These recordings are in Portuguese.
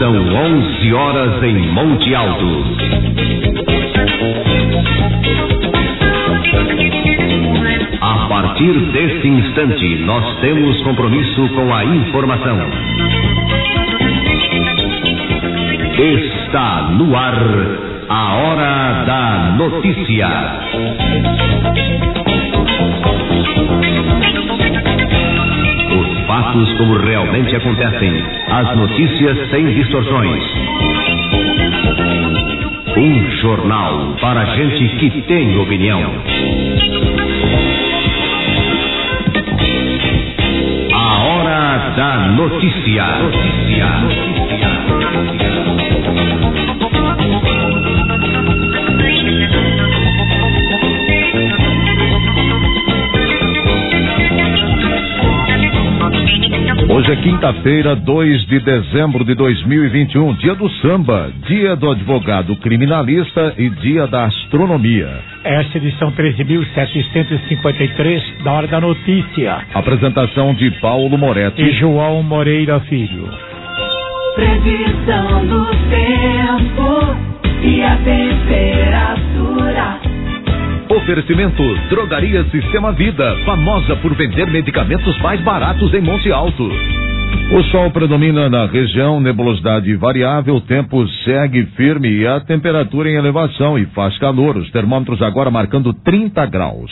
São 11 horas em Monte Alto. A partir deste instante, nós temos compromisso com a informação. Está no ar a Hora da Notícia. Os fatos como realmente acontecem, as notícias sem distorções. Um jornal para gente que tem opinião. A Hora da Notícia. Hoje é quinta-feira, 2 de dezembro de 2021, dia do samba, dia do advogado criminalista e dia da astronomia. Esta edição 13.753 da Hora da Notícia. Apresentação de Paulo Moretti e João Moreira Filho. Previsão do tempo e a temperatura. Oferecimento Drogaria Sistema Vida, famosa por vender medicamentos mais baratos em Monte Alto. O sol predomina na região, nebulosidade variável, o tempo segue firme e a temperatura em elevação e faz calor. Os termômetros agora marcando 30 graus.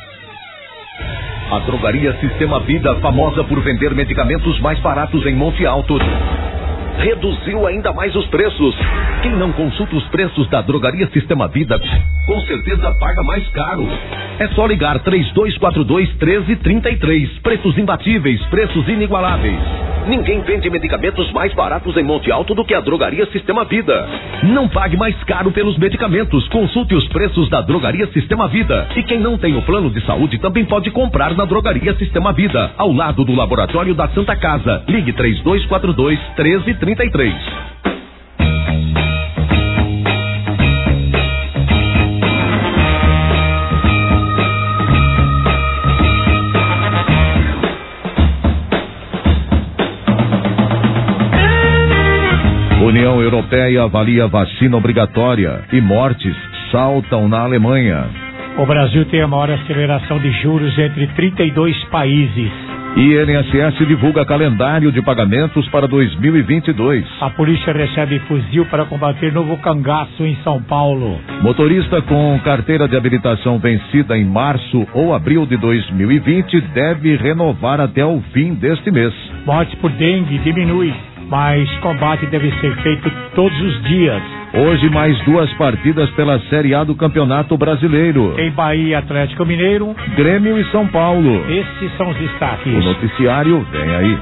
A Drogaria Sistema Vida, famosa por vender medicamentos mais baratos em Monte Alto, reduziu ainda mais os preços. Quem não consulta os preços da Drogaria Sistema Vida, com certeza paga mais caro. É só ligar 3242-1333. Preços imbatíveis, preços inigualáveis. Ninguém vende medicamentos mais baratos em Monte Alto do que a Drogaria Sistema Vida. Não pague mais caro pelos medicamentos. Consulte os preços da Drogaria Sistema Vida. E quem não tem o plano de saúde também pode comprar na Drogaria Sistema Vida, ao lado do Laboratório da Santa Casa. Ligue 3242-1333. União Europeia avalia vacina obrigatória e mortes saltam na Alemanha. O Brasil tem a maior aceleração de juros entre 32 países. E INSS divulga calendário de pagamentos para 2022. A polícia recebe fuzil para combater novo cangaço em São Paulo. Motorista com carteira de habilitação vencida em março ou abril de 2020 deve renovar até o fim deste mês. Morte por dengue diminui, mas combate deve ser feito todos os dias. Hoje mais 2 partidas pela Série A do Campeonato Brasileiro. Tem Bahia, Atlético Mineiro, Grêmio e São Paulo. Esses são os destaques. O noticiário vem aí.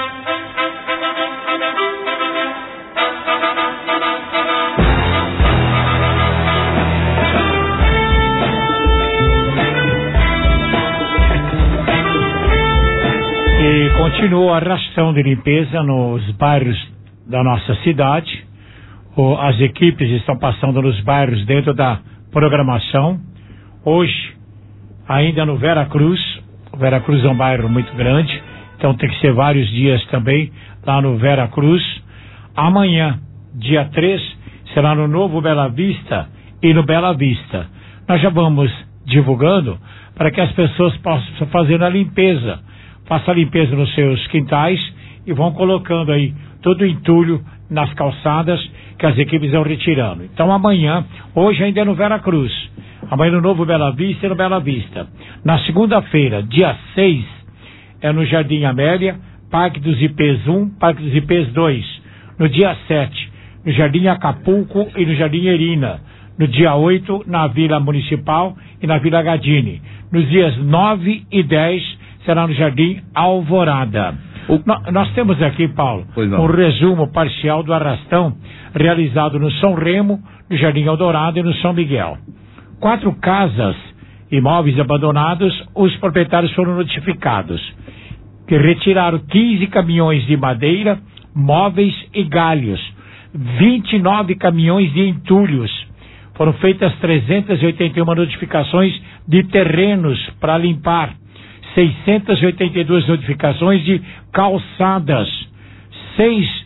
E continua a ração de limpeza nos bairros da nossa cidade. As equipes estão passando nos bairros dentro da programação. Hoje, ainda no Vera Cruz. O Vera Cruz é um bairro muito grande, então tem que ser vários dias também lá no Vera Cruz. Amanhã, dia 3, será no Novo Bela Vista e no Bela Vista. Nós já vamos divulgando para que as pessoas possam fazer a limpeza. Faça a limpeza nos seus quintais e vão colocando aí todo o entulho nas calçadas que as equipes vão retirando. Então amanhã, hoje ainda é no Vera Cruz, amanhã no Novo Bela Vista e no Bela Vista. Na segunda-feira, dia 6, é no Jardim Amélia, Parque dos IPs 1, Parque dos IPs 2. No dia 7, no Jardim Acapulco e no Jardim Erina. No dia 8, na Vila Municipal e na Vila Gadini. Nos dias 9 e 10, será no Jardim Alvorada. Nós temos aqui, Paulo, um resumo parcial do arrastão realizado no São Remo, no Jardim Eldorado e no São Miguel. 4 casas, imóveis abandonados, os proprietários foram notificados, que retiraram 15 caminhões de madeira, móveis e galhos, 29 caminhões de entulhos. Foram feitas 381 notificações de terrenos para limpar, 682 notificações de calçadas, 6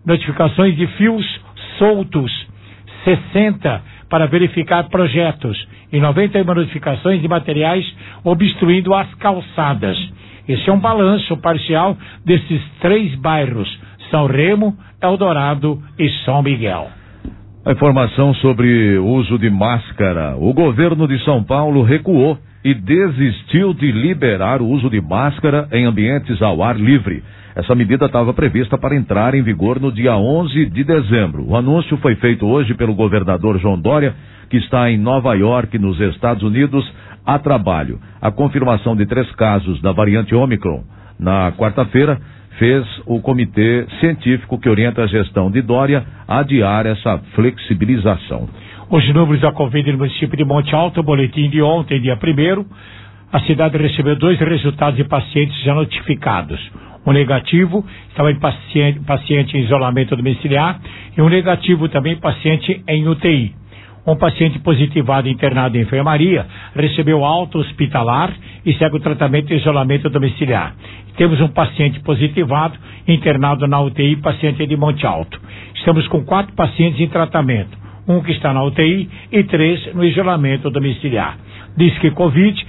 notificações de fios soltos, 60 para verificar projetos e 91 notificações de materiais obstruindo as calçadas. Esse é um balanço parcial desses 3 bairros, São Remo, Eldorado e São Miguel. A informação sobre o uso de máscara. O governo de São Paulo recuou e desistiu de liberar o uso de máscara em ambientes ao ar livre. Essa medida estava prevista para entrar em vigor no dia 11 de dezembro. O anúncio foi feito hoje pelo governador João Dória, que está em Nova York, nos Estados Unidos, a trabalho. A confirmação de 3 casos da variante Ômicron na quarta-feira fez o comitê científico que orienta a gestão de Dória a adiar essa flexibilização. Os números da Covid no município de Monte Alto, o boletim de ontem, dia 1º, a cidade recebeu 2 resultados de pacientes já notificados. Um negativo, estava em paciente em isolamento domiciliar, e um negativo também paciente em UTI. Um paciente positivado internado em enfermaria recebeu alta hospitalar e segue o tratamento de isolamento domiciliar. Temos um paciente positivado internado na UTI, paciente de Monte Alto. Estamos com 4 pacientes em tratamento, um que está na UTI e 3 no isolamento domiciliar. Disque Covid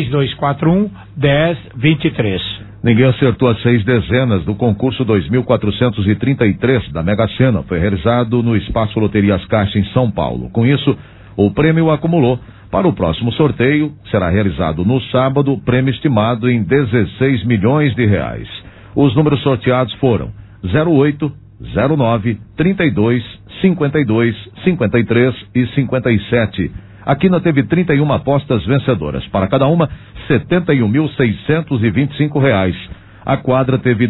3241-1023. Ninguém acertou as 6 dezenas do concurso 2433 da Mega Sena. Foi realizado no Espaço Loterias Caixa em São Paulo. Com isso, o prêmio acumulou. Para o próximo sorteio, será realizado no sábado, prêmio estimado em 16 milhões de reais. Os números sorteados foram 08, 09, 32, 52, 53 e 57. A Quina teve 31 apostas vencedoras. Para cada uma, R$ 71.625. A quadra teve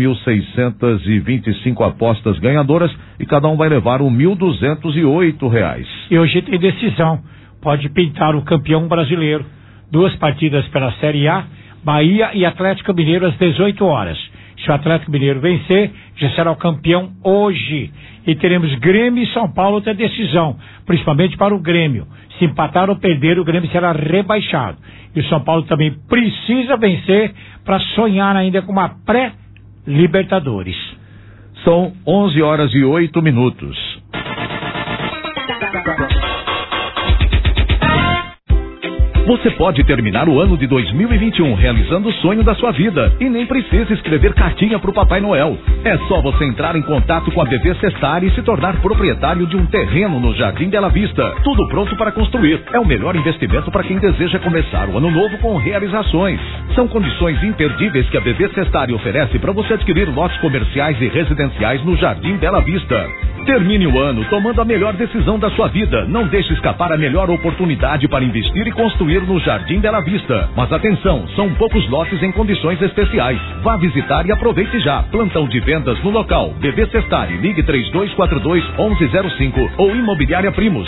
2.625 apostas ganhadoras e cada um vai levar R$ 1.208. E hoje tem decisão. Pode pintar o campeão brasileiro. 2 partidas pela Série A, Bahia e Atlético Mineiro às 18 horas. Se o Atlético Mineiro vencer, já será o campeão hoje. E teremos Grêmio e São Paulo até decisão, principalmente para o Grêmio. Se empatar ou perder, o Grêmio será rebaixado. E o São Paulo também precisa vencer para sonhar ainda com uma pré-Libertadores. São 11h08. Você pode terminar o ano de 2021 realizando o sonho da sua vida e nem precisa escrever cartinha para o Papai Noel. É só você entrar em contato com a BV Sestari e se tornar proprietário de um terreno no Jardim Bela Vista. Tudo pronto para construir. É o melhor investimento para quem deseja começar o ano novo com realizações. São condições imperdíveis que a BV Sestari oferece para você adquirir lotes comerciais e residenciais no Jardim Bela Vista. Termine o ano tomando a melhor decisão da sua vida. Não deixe escapar a melhor oportunidade para investir e construir no Jardim Bela Vista. Mas atenção, são poucos lotes em condições especiais. Vá visitar e aproveite já. Plantão de vendas no local. BV Sestari, ligue 3242-1105 ou Imobiliária Primos,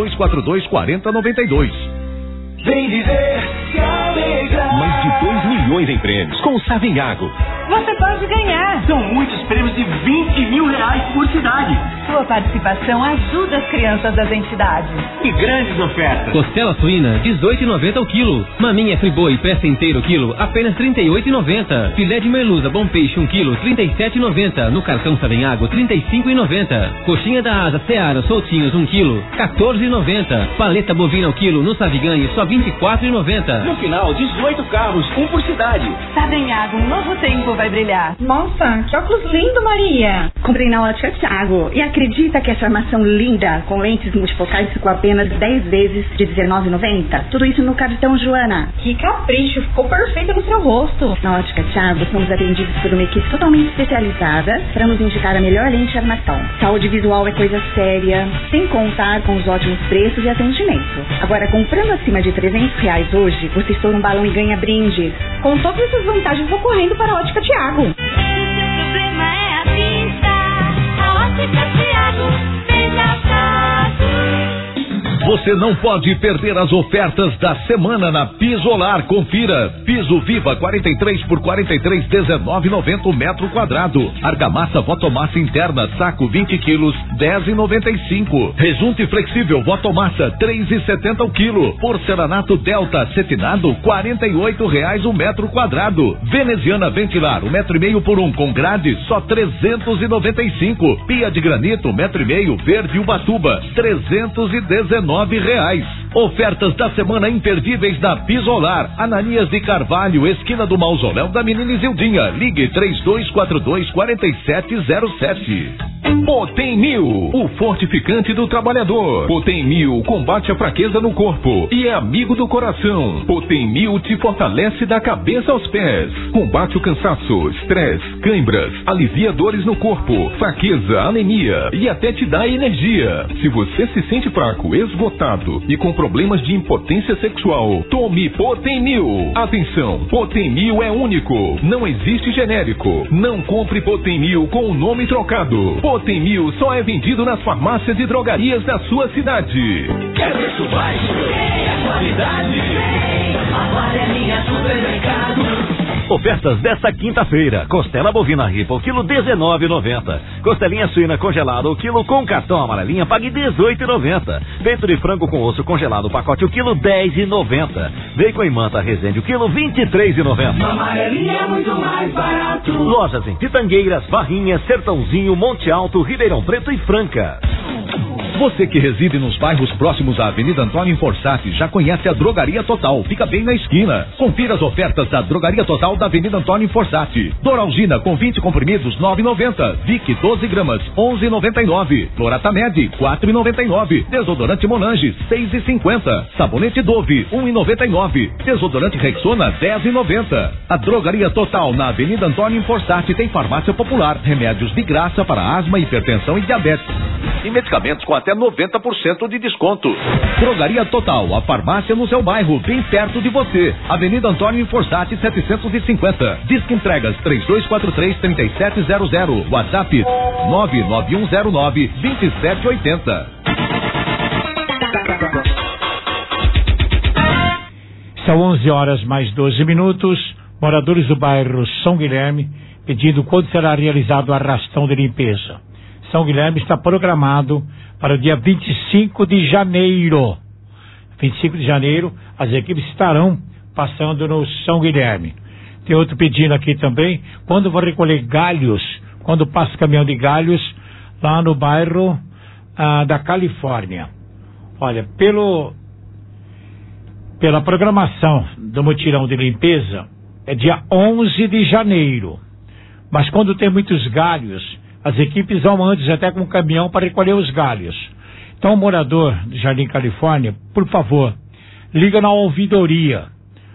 3242-4092. Vem dizer que alegra. Mais de 2 milhões em prêmios com o Savinhago. Você pode ganhar. São muitos prêmios de R$20 mil por cidade. Sua participação ajuda as crianças das entidades. E grandes ofertas. Costela suína, R$18,90 o quilo. Maminha friboi, peça inteira o quilo, apenas R$38,90. Filé de merluza, bom peixe, 1 quilo, R$37,90. No cartão Savinhago, R$35,90. Coxinha da asa, Seara, soltinhos, 1 quilo, R$14,90. Paleta bovina ao quilo, no Saviganhe, só R$24,90. No final, 18 carros, 1 por cidade. Savinhago, um novo tempo vai brilhar. Nossa, que óculos lindo, Maria. Comprei na Ótica Thiago. E acredita que essa armação linda, com lentes multifocais, ficou apenas 10 vezes de R$19,90? Tudo isso no cartão Joana. Que capricho, ficou perfeito no seu rosto. Na Ótica Thiago, somos atendidos por uma equipe totalmente especializada para nos indicar a melhor lente de armação. Saúde visual é coisa séria, sem contar com os ótimos preços e atendimento. Agora, comprando acima de R$300 hoje, você estoura um balão e ganha brindes. Com todas essas vantagens, vou correndo para a Ótica Thiago. Se o seu problema é a vista, a Ótica Thiago vem dar. Você não pode perder as ofertas da semana na Pisolar. Confira. Piso Viva 43 por 43, 19,90 o metro quadrado. Argamassa Votomassa interna, saco 20 quilos, 10,95. Rejunte flexível Votomassa, 3,70 o quilo. Porcelanato Delta cetinado, R$48 o metro quadrado. Veneziana Ventilar, 1,5 metro por 1 com grade, só 395. Pia de granito, 1,5 metro, verde Ubatuba, R$319. Ofertas da semana imperdíveis da Pisolar. Ananias de Carvalho, esquina do Mausoléu da Menina Isildinha. Ligue 3242-4707. Potem 1000, o fortificante do trabalhador. Potem 1000 combate a fraqueza no corpo e é amigo do coração. Potem 1000 te fortalece da cabeça aos pés. Combate o cansaço, estresse, cãibras, alivia dores no corpo, fraqueza, anemia e até te dá energia. Se você se sente fraco, esgotado e com problemas de impotência sexual, tome Potem 1000. Atenção, Potem 1000 é único, não existe genérico. Não compre Potem 1000 com o nome trocado. Potem 1000 só é vendido nas farmácias e drogarias da sua cidade. Quer preço baixo? É qualidade. Agora é minha Supermercado. Ofertas desta quinta-feira. Costela bovina ripa, o quilo R$19,90. Costelinha suína congelada, o quilo com cartão amarelinha, pague R$18,90. Peito de frango com osso congelado, pacote, o quilo R$10,90. Bacon em manta Resende, o quilo R$23,90. Amarelinha é muito mais barato. Lojas em Pitangueiras, Barrinhas, Sertãozinho, Monte Alto, Ribeirão Preto e Franca. Você que reside nos bairros próximos à Avenida Antônio Forçati já conhece a Drogaria Total. Fica bem na esquina. Confira as ofertas da Drogaria Total da Avenida Antônio Forçati. Doralgina com 20 comprimidos, R$9,90. Vic 12 gramas, R$11,99. Cloratamed, R$4,99. Desodorante Monange, R$6,50. Sabonete Dove, R$1,99. Desodorante Rexona, R$10,90. A Drogaria Total na Avenida Antônio Forçati tem farmácia popular, remédios de graça para asma, hipertensão e diabetes. E medicamentos com até 90% de desconto. Drogaria Total, a farmácia no seu bairro, bem perto de você. Avenida Antônio Forçati 750. Disque entregas 3243-3700. WhatsApp 99109-2780. São 11 horas mais 12 minutos. Moradores do bairro São Guilherme pedindo quando será realizado o arrastão de limpeza. São Guilherme está programado para o dia 25 de janeiro. 25 de janeiro, as equipes estarão passando no São Guilherme. Tem outro pedindo aqui também, quando vou recolher galhos, quando passa caminhão de galhos, lá no bairro da Califórnia. Olha, pela programação do mutirão de limpeza, é dia 11 de janeiro. Mas quando tem muitos galhos, as equipes vão antes até com um caminhão para recolher os galhos. Então, o morador do Jardim Califórnia, por favor, liga na ouvidoria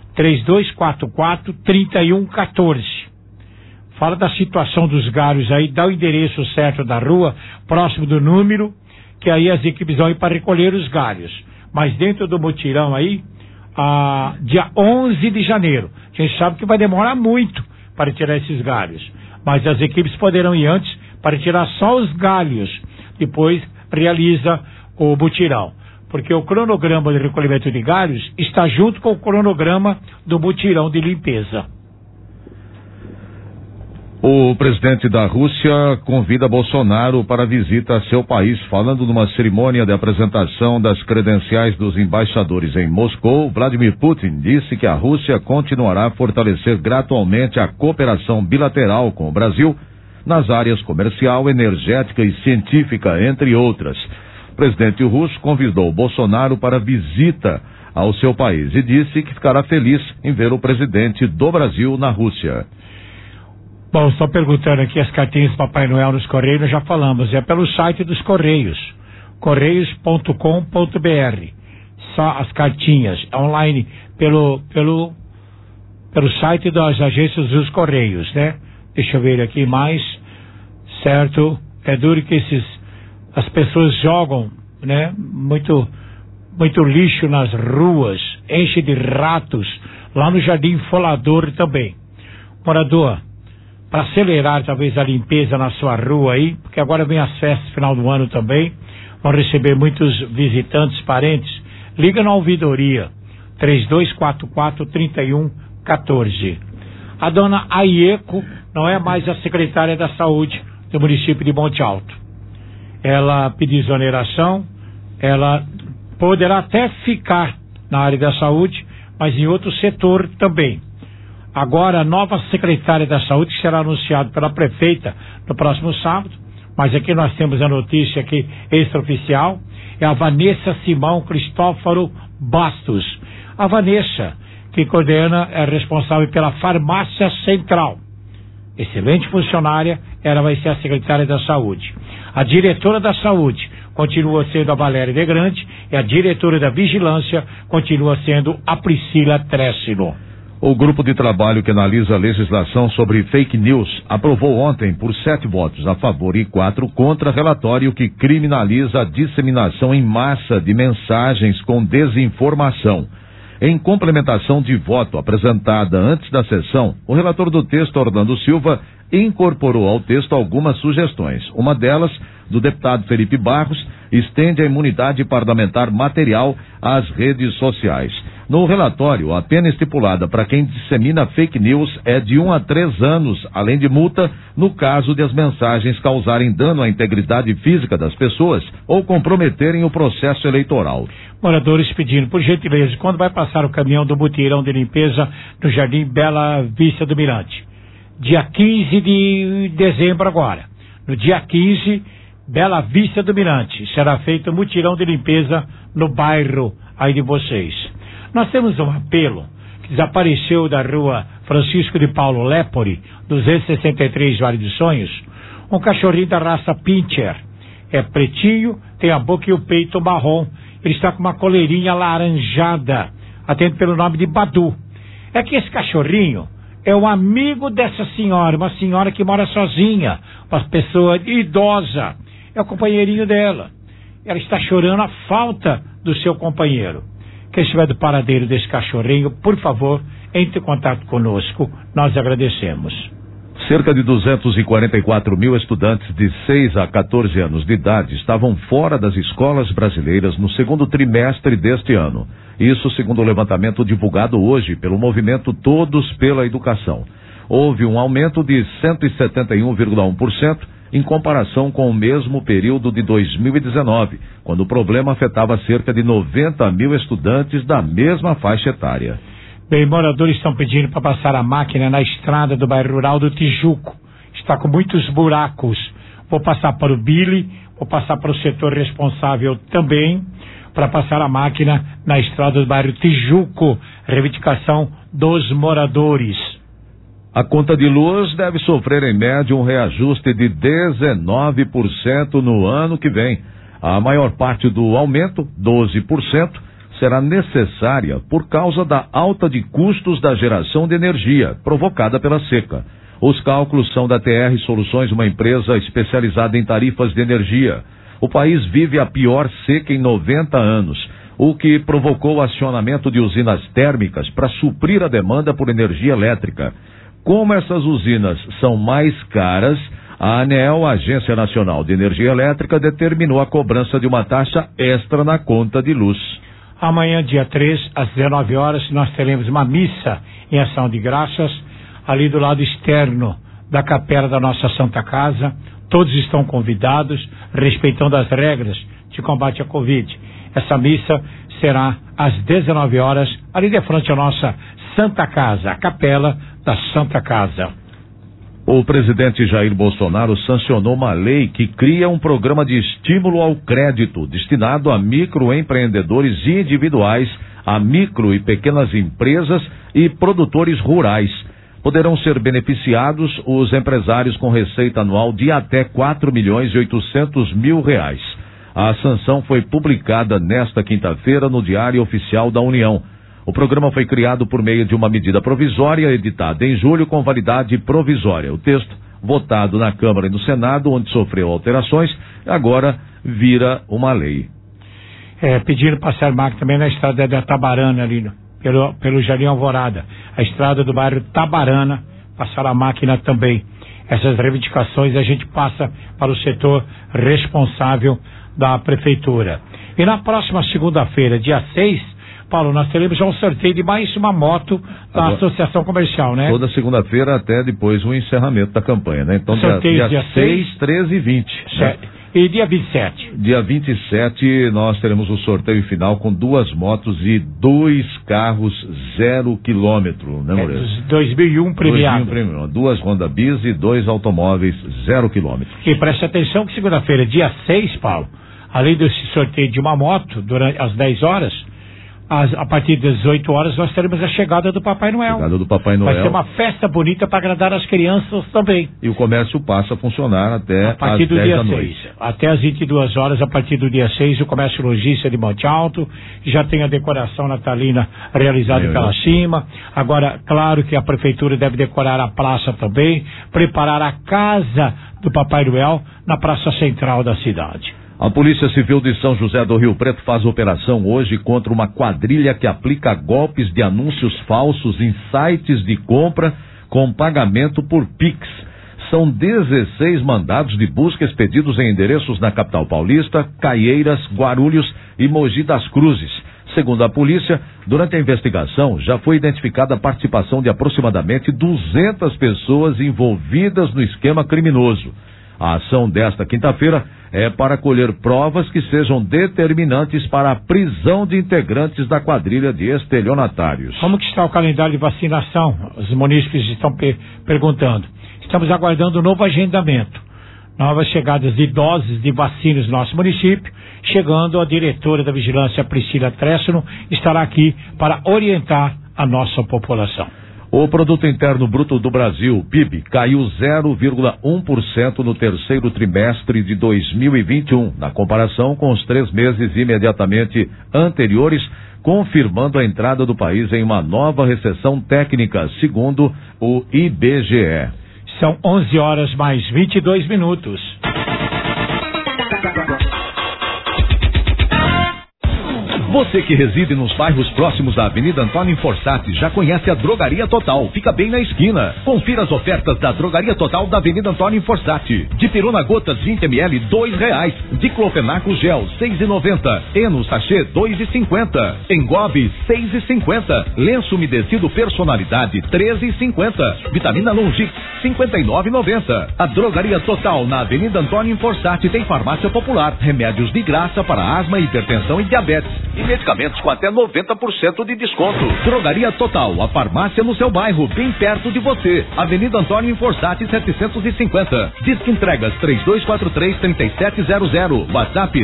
3244-3114. Fala da situação dos galhos aí, dá o endereço certo da rua, próximo do número, que aí as equipes vão ir para recolher os galhos. Mas dentro do mutirão aí, dia 11 de janeiro. A gente sabe que vai demorar muito para tirar esses galhos, mas as equipes poderão ir antes para tirar só os galhos, depois realiza o mutirão, porque o cronograma de recolhimento de galhos está junto com o cronograma do mutirão de limpeza. O presidente da Rússia convida Bolsonaro para visita a seu país, falando numa cerimônia de apresentação das credenciais dos embaixadores em Moscou. Vladimir Putin disse que a Rússia continuará a fortalecer gradualmente a cooperação bilateral com o Brasil nas áreas comercial, energética e científica, entre outras. O presidente russo convidou Bolsonaro para visita ao seu país e disse que ficará feliz em ver o presidente do Brasil na Rússia. Bom, estou perguntando aqui as cartinhas do Papai Noel nos Correios, nós já falamos, é pelo site dos Correios, correios.com.br. Só as cartinhas online pelo site das agências dos Correios, né? Deixa eu ver aqui mais, certo? É duro que as pessoas jogam, né? Muito lixo nas ruas, enche de ratos, lá no Jardim Folador também. Morador, para acelerar talvez a limpeza na sua rua aí, porque agora vem as festas final do ano também, vão receber muitos visitantes, parentes, liga na ouvidoria 3244-3114. A dona Aieco não é mais a secretária da Saúde do município de Monte Alto. Ela pediu exoneração, ela poderá até ficar na área da saúde, mas em outro setor também. Agora, a nova secretária da Saúde, que será anunciada pela prefeita no próximo sábado, mas aqui nós temos a notícia aqui extraoficial, é a Vanessa Simão Cristóforo Bastos. A Vanessa, que coordena, é responsável pela Farmácia Central. Excelente funcionária, ela vai ser a secretária da Saúde. A diretora da Saúde continua sendo a Valéria De Grande e a diretora da Vigilância continua sendo a Priscila Tressino. O grupo de trabalho que analisa a legislação sobre fake news aprovou ontem por 7 votos a favor e 4 contra relatório que criminaliza a disseminação em massa de mensagens com desinformação. Em complementação de voto apresentada antes da sessão, o relator do texto, Orlando Silva, incorporou ao texto algumas sugestões. Uma delas, do deputado Felipe Barros, estende a imunidade parlamentar material às redes sociais. No relatório, a pena estipulada para quem dissemina fake news é de 1 a 3 anos, além de multa, no caso de as mensagens causarem dano à integridade física das pessoas ou comprometerem o processo eleitoral. Moradores pedindo, por gentileza, quando vai passar o caminhão do mutirão de limpeza no Jardim Bela Vista do Mirante? Dia 15 de dezembro agora. No dia 15, Bela Vista do Mirante, será feito mutirão de limpeza no bairro aí de vocês. Nós temos um apelo que desapareceu da rua Francisco de Paulo Lepori, 263 Vale dos Sonhos, um cachorrinho da raça Pinscher. É pretinho, tem a boca e o peito marrom. Ele está com uma coleirinha laranjada, atende pelo nome de Badu. É que esse cachorrinho é um amigo dessa senhora, uma senhora que mora sozinha, uma pessoa idosa. É o companheirinho dela. Ela está chorando a falta do seu companheiro. Quem estiver do paradeiro desse cachorrinho, por favor, entre em contato conosco. Nós agradecemos. Cerca de 244 mil estudantes de 6 a 14 anos de idade estavam fora das escolas brasileiras no segundo trimestre deste ano. Isso segundo o levantamento divulgado hoje pelo movimento Todos pela Educação. Houve um aumento de 171,1% em comparação com o mesmo período de 2019, quando o problema afetava cerca de 90 mil estudantes da mesma faixa etária. Bem, moradores estão pedindo para passar a máquina na estrada do bairro rural do Tijuco. Está com muitos buracos. Vou passar para o Billy, vou passar para o setor responsável também, para passar a máquina na estrada do bairro Tijuco. Reivindicação dos moradores. A conta de luz deve sofrer em média um reajuste de 19% no ano que vem. A maior parte do aumento, 12%, será necessária por causa da alta de custos da geração de energia, provocada pela seca. Os cálculos são da TR Soluções, uma empresa especializada em tarifas de energia. O país vive a pior seca em 90 anos, o que provocou o acionamento de usinas térmicas para suprir a demanda por energia elétrica. Como essas usinas são mais caras, a ANEEL, a Agência Nacional de Energia Elétrica, determinou a cobrança de uma taxa extra na conta de luz. Amanhã, dia 3, às 19 horas, nós teremos uma missa em ação de graças ali do lado externo da capela da nossa Santa Casa. Todos estão convidados, respeitando as regras de combate à Covid. Essa missa será às 19 horas, ali de frente à nossa Santa Casa, a capela da Santa Casa. O presidente Jair Bolsonaro sancionou uma lei que cria um programa de estímulo ao crédito destinado a microempreendedores individuais, a micro e pequenas empresas e produtores rurais. Poderão ser beneficiados os empresários com receita anual de até R$4.800.000. A sanção foi publicada nesta quinta-feira no Diário Oficial da União. O programa foi criado por meio de uma medida provisória editada em julho com validade provisória. O texto, votado na Câmara e no Senado, onde sofreu alterações, agora vira uma lei. Pediram passar máquina também na estrada da Tabarana, ali pelo Jardim Alvorada. A estrada do bairro Tabarana, passar a máquina também. Essas reivindicações a gente passa para o setor responsável da Prefeitura. E na próxima segunda-feira, dia 6, Paulo, nós teremos já um sorteio de mais uma moto da Associação Comercial, né? Toda segunda-feira até depois o encerramento da campanha, né? Então dia 6, 13 e 20. Certo. Né? E dia 27? Dia 27 nós teremos o sorteio final com 2 motos e 2 carros 0 quilômetro, né, Moreira? 2001 premiado. 2 Honda Bis e 2 automóveis 0 quilômetro. E preste atenção que segunda-feira, dia 6, Paulo, além desse sorteio de uma moto, durante as 10 horas, a partir das 18 horas nós teremos a chegada do Papai Noel. Chegada do Papai Noel. Vai ser uma festa bonita para agradar as crianças também. E o comércio passa a funcionar até a partir às do 10 dia da 6. noite. Até às 22 horas, a partir do dia 6, o comércio lojista de Monte Alto já tem a decoração natalina realizada pela cima. Agora, claro que a prefeitura deve decorar a praça também, preparar a casa do Papai Noel na praça central da cidade. A Polícia Civil de São José do Rio Preto faz operação hoje contra uma quadrilha que aplica golpes de anúncios falsos em sites de compra com pagamento por Pix. São 16 mandados de busca expedidos em endereços na capital paulista, Caieiras, Guarulhos e Mogi das Cruzes. Segundo a polícia, durante a investigação já foi identificada a participação de aproximadamente 200 pessoas envolvidas no esquema criminoso. A ação desta quinta-feira é para colher provas que sejam determinantes para a prisão de integrantes da quadrilha de estelionatários. Como que está o calendário de vacinação? Os munícipes estão perguntando. Estamos aguardando um novo agendamento. Novas chegadas de doses de vacinas no nosso município. Chegando, a diretora da Vigilância, Priscila Tressano, estará aqui para orientar a nossa população. O Produto Interno Bruto do Brasil, PIB, caiu 0,1% no terceiro trimestre de 2021, na comparação com os 3 meses imediatamente anteriores, confirmando a entrada do país em uma nova recessão técnica, segundo o IBGE. São 11 horas mais 22 minutos. Você que reside nos bairros próximos da Avenida Antônio Fossati já conhece a Drogaria Total. Fica bem na esquina. Confira as ofertas da Drogaria Total da Avenida Antônio Fossati. Dipirona gotas 20 ml, R$2. Diclofenaco gel, R$6,90. Eno sachê, R$2,50. Engobe, R$6,50. Lenço umedecido personalidade, R$13,50. Vitamina Longix, R$59,90. A Drogaria Total na Avenida Antônio Fossati tem farmácia popular, remédios de graça para asma, hipertensão e diabetes. E medicamentos com até 90% de desconto. Drogaria Total, a farmácia no seu bairro, bem perto de você. Avenida Antônio Fossati 750. Disque entregas 3243-3700. WhatsApp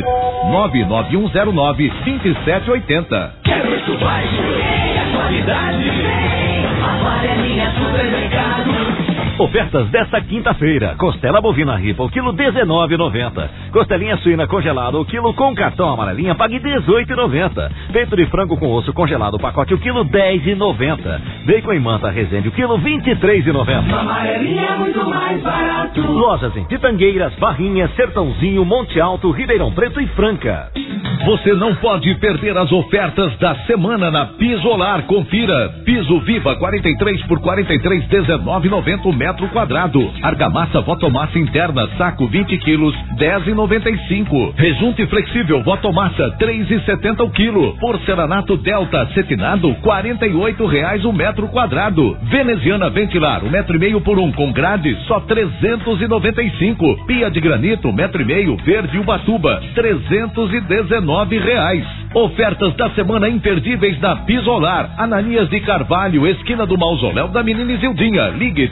99109-2780. Quero muito mais, a qualidade. Agora é minha Supermercado. Ofertas desta quinta-feira. Costela bovina ripa, o quilo R$19,90. Costelinha suína congelada, o quilo com cartão amarelinha, pague R$18,90. Peito de frango com osso congelado, o pacote, o quilo R$10,90. Bacon em manta Resende, o quilo R$23,90. Amarelinha é muito mais barato. Lojas em Pitangueiras, Barrinhas, Sertãozinho, Monte Alto, Ribeirão Preto e Franca. Você não pode perder as ofertas da semana na Pisolar. Confira. Piso Viva 43 por 43, R$19,90 metro quadrado. Argamassa Votomassa interna, saco 20 quilos, R$10,95. Rejunte flexível Votomassa, R$3,70 o quilo. Porcelanato Delta cetinado, R$48 o metro quadrado. Veneziana Ventilar, 1,5 metro por 1 com grade, só R$395. Pia de granito, 1,5 metro, verde Ubatuba, R$319. Ofertas da semana imperdíveis na Pisolar. Ananias de Carvalho, esquina do Mausoléu da Menina Isildinha. Ligue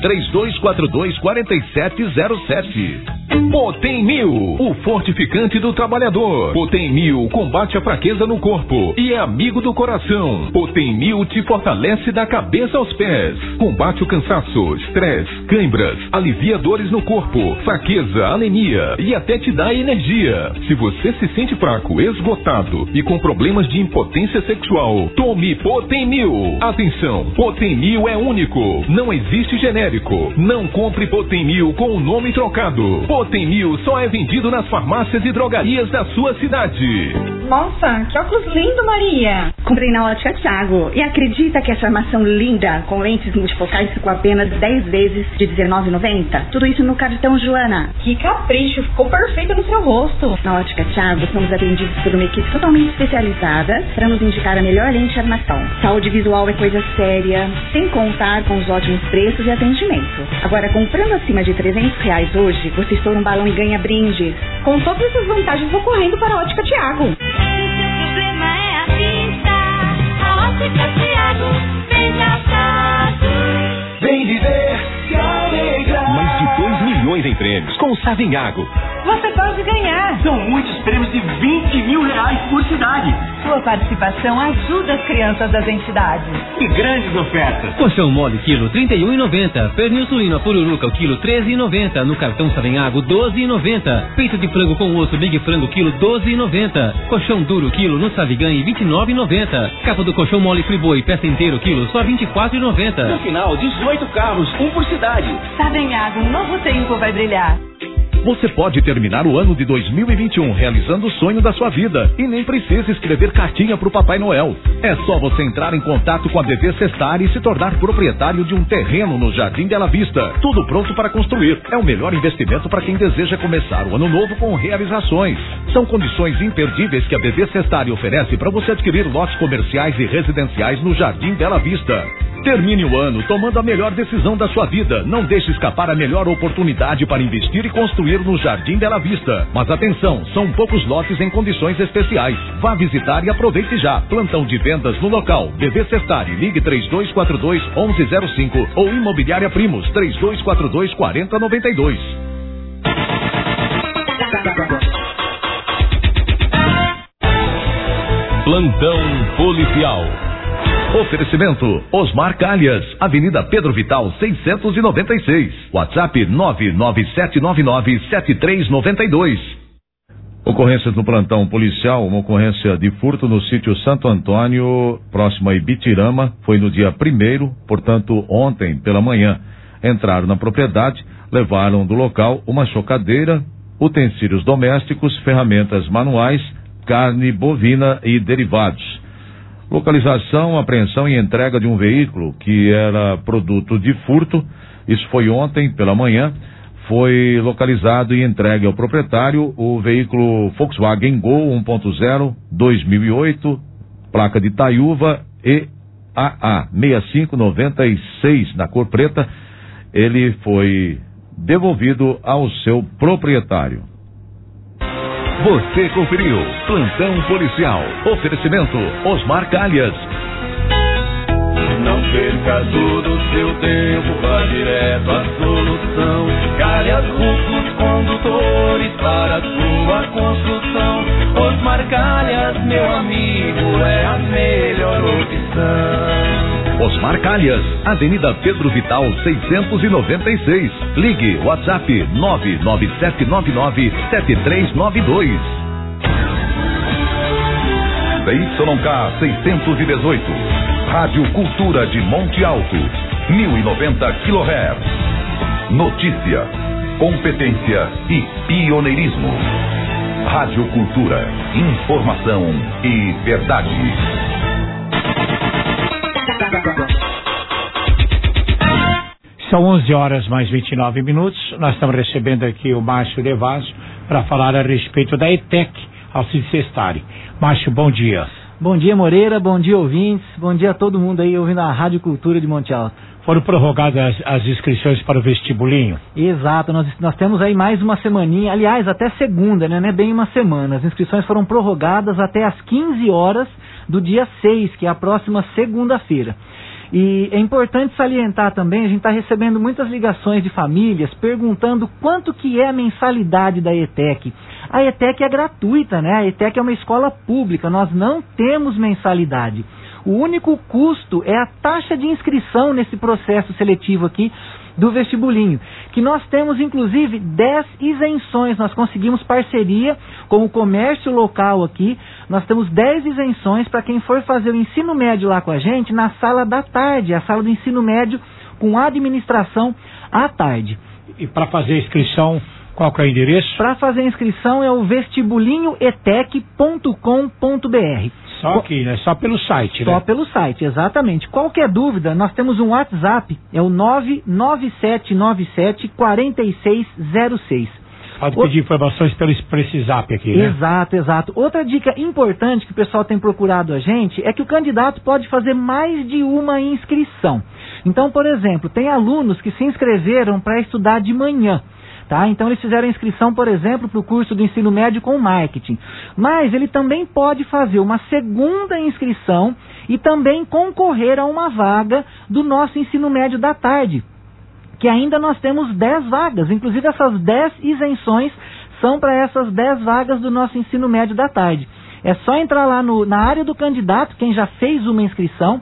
3242-4707. Potem 1000, o fortificante do trabalhador. Potem 1000 combate a fraqueza no corpo e é amigo do coração. Potem 1000 te fortalece da cabeça aos pés. Combate o cansaço, estresse, câimbras, alivia dores no corpo, fraqueza, anemia e até te dá energia. Se você se sente fraco, esgotado e com problemas problemas de impotência sexual, tome Potemil. Atenção, Potemil é único, não existe genérico. Não compre Potemil com o nome trocado. Potemil só é vendido nas farmácias e drogarias da sua cidade. Nossa, que óculos lindo, Maria. Comprei na Ótica Thiago. E acredita que essa armação linda, com lentes multifocais, ficou apenas 10 vezes de R$19,90? Tudo isso no cartão Joana. Que capricho, ficou perfeito no seu rosto. Na Ótica Thiago, somos atendidos por uma equipe totalmente especializada para nos indicar a melhor lente de armação. Saúde visual é coisa séria, sem contar com os ótimos preços e atendimento. Agora, comprando acima de R$300 hoje, você estoura um balão e ganha brindes. Com todas essas vantagens, vou correndo para a Ótica Thiago. Se o problema é a vista, a Ótica Thiago vem traçado. Vem viver, se alegrar. Mais de 2 milhões em prêmios com o Savenhago. Você pode ganhar. São muitos prêmios de R$20 mil por cidade. Sua participação ajuda as crianças das entidades. E grandes ofertas. Colchão mole quilo R$31,90. Pernil suíno pururuca o quilo R$13,90. No cartão Savenhago R$12,90. Peito de frango com osso Big Frango quilo R$12,90. Colchão duro quilo no Saviganhe R$29,90. Capa do colchão mole Friboi peça inteiro quilo só R$24,90. No final, 18 carros, um por cidade. Savenhago, um novo tempo vai brilhar. Você pode terminar o ano de 2021 realizando o sonho da sua vida e nem precisa escrever cartinha para o Papai Noel. É só você entrar em contato com a BV Sestari e se tornar proprietário de um terreno no Jardim Bela Vista. Tudo pronto para construir. É o melhor investimento para quem deseja começar o ano novo com realizações. São condições imperdíveis que a BV Sestari oferece para você adquirir lotes comerciais e residenciais no Jardim Bela Vista. Termine o ano tomando a melhor decisão da sua vida. Não deixe escapar a melhor oportunidade para investir e construir no Jardim Bela Vista. Mas atenção, são poucos lotes em condições especiais. Vá visitar e aproveite já. Plantão de vendas no local. BV Sestari, ligue 3242-1105 ou Imobiliária Primos, 3242-4092. Plantão policial. Oferecimento Osmar Calhas, Avenida Pedro Vital 696, WhatsApp 997997392. Ocorrências no plantão policial, uma ocorrência de furto no sítio Santo Antônio, próximo a Ibitirama, foi no dia 1º, portanto ontem pela manhã. Entraram na propriedade, levaram do local uma chocadeira, utensílios domésticos, ferramentas manuais, carne bovina e derivados. Localização, apreensão e entrega de um veículo que era produto de furto. Isso foi ontem pela manhã. Foi localizado e entregue ao proprietário o veículo Volkswagen Gol 1.0 2008, placa de Itaiúva EAA 6596 na cor preta. Ele foi devolvido ao seu proprietário. Você conferiu Plantão Policial. Oferecimento Osmar Calhas. Não perca todo o seu tempo, vá direto à solução. Calhas Rufos Condutores para a sua construção. Osmar Calhas, meu amigo, é a melhor opção. Osmar Calhas, Avenida Pedro Vital 696. Ligue WhatsApp 997997392. ZYK 618. Rádio Cultura de Monte Alto, 1090 kHz. Notícia, competência e pioneirismo. Rádio Cultura, informação e verdade. São 11h mais 29 minutos. Nós estamos recebendo aqui o Márcio De Vaz para falar a respeito da ETEC Alcides Sestari. Márcio, bom dia. Bom dia, Moreira, bom dia, ouvintes, bom dia a todo mundo aí ouvindo a Rádio Cultura de Monte Alto. Foram prorrogadas as inscrições para o vestibulinho? Exato, nós temos aí mais uma semaninha, aliás, até segunda, né? Não é bem uma semana. As inscrições foram prorrogadas até às 15 horas do dia 6, que é a próxima segunda-feira. E é importante salientar também, a gente está recebendo muitas ligações de famílias perguntando quanto que é a mensalidade da ETEC. A ETEC é gratuita, né? A ETEC é uma escola pública, nós não temos mensalidade. O único custo é a taxa de inscrição nesse processo seletivo aqui do vestibulinho, que nós temos inclusive 10 isenções. Nós conseguimos parceria com o comércio local aqui nós temos 10 isenções para quem for fazer o ensino médio lá com a gente na sala da tarde, a sala do ensino médio com administração à tarde. E para fazer a inscrição, qual que é o endereço? Para fazer a inscrição é o vestibulinhoetec.com.br. Só aqui, né? Só pelo site, né? Só pelo site, exatamente. Qualquer dúvida, nós temos um WhatsApp, é o 99797-4606. Pode pedir informações pelo esse zap aqui, né? Exato. Outra dica importante que o pessoal tem procurado a gente é que o candidato pode fazer mais de uma inscrição. Então, por exemplo, tem alunos que se inscreveram para estudar de manhã. Tá? Então eles fizeram inscrição, por exemplo, para o curso do ensino médio com marketing. Mas ele também pode fazer uma segunda inscrição e também concorrer a uma vaga do nosso ensino médio da tarde, que ainda nós temos 10 vagas. Inclusive essas 10 isenções são para essas 10 vagas do nosso ensino médio da tarde. É só entrar lá na área do candidato, quem já fez uma inscrição,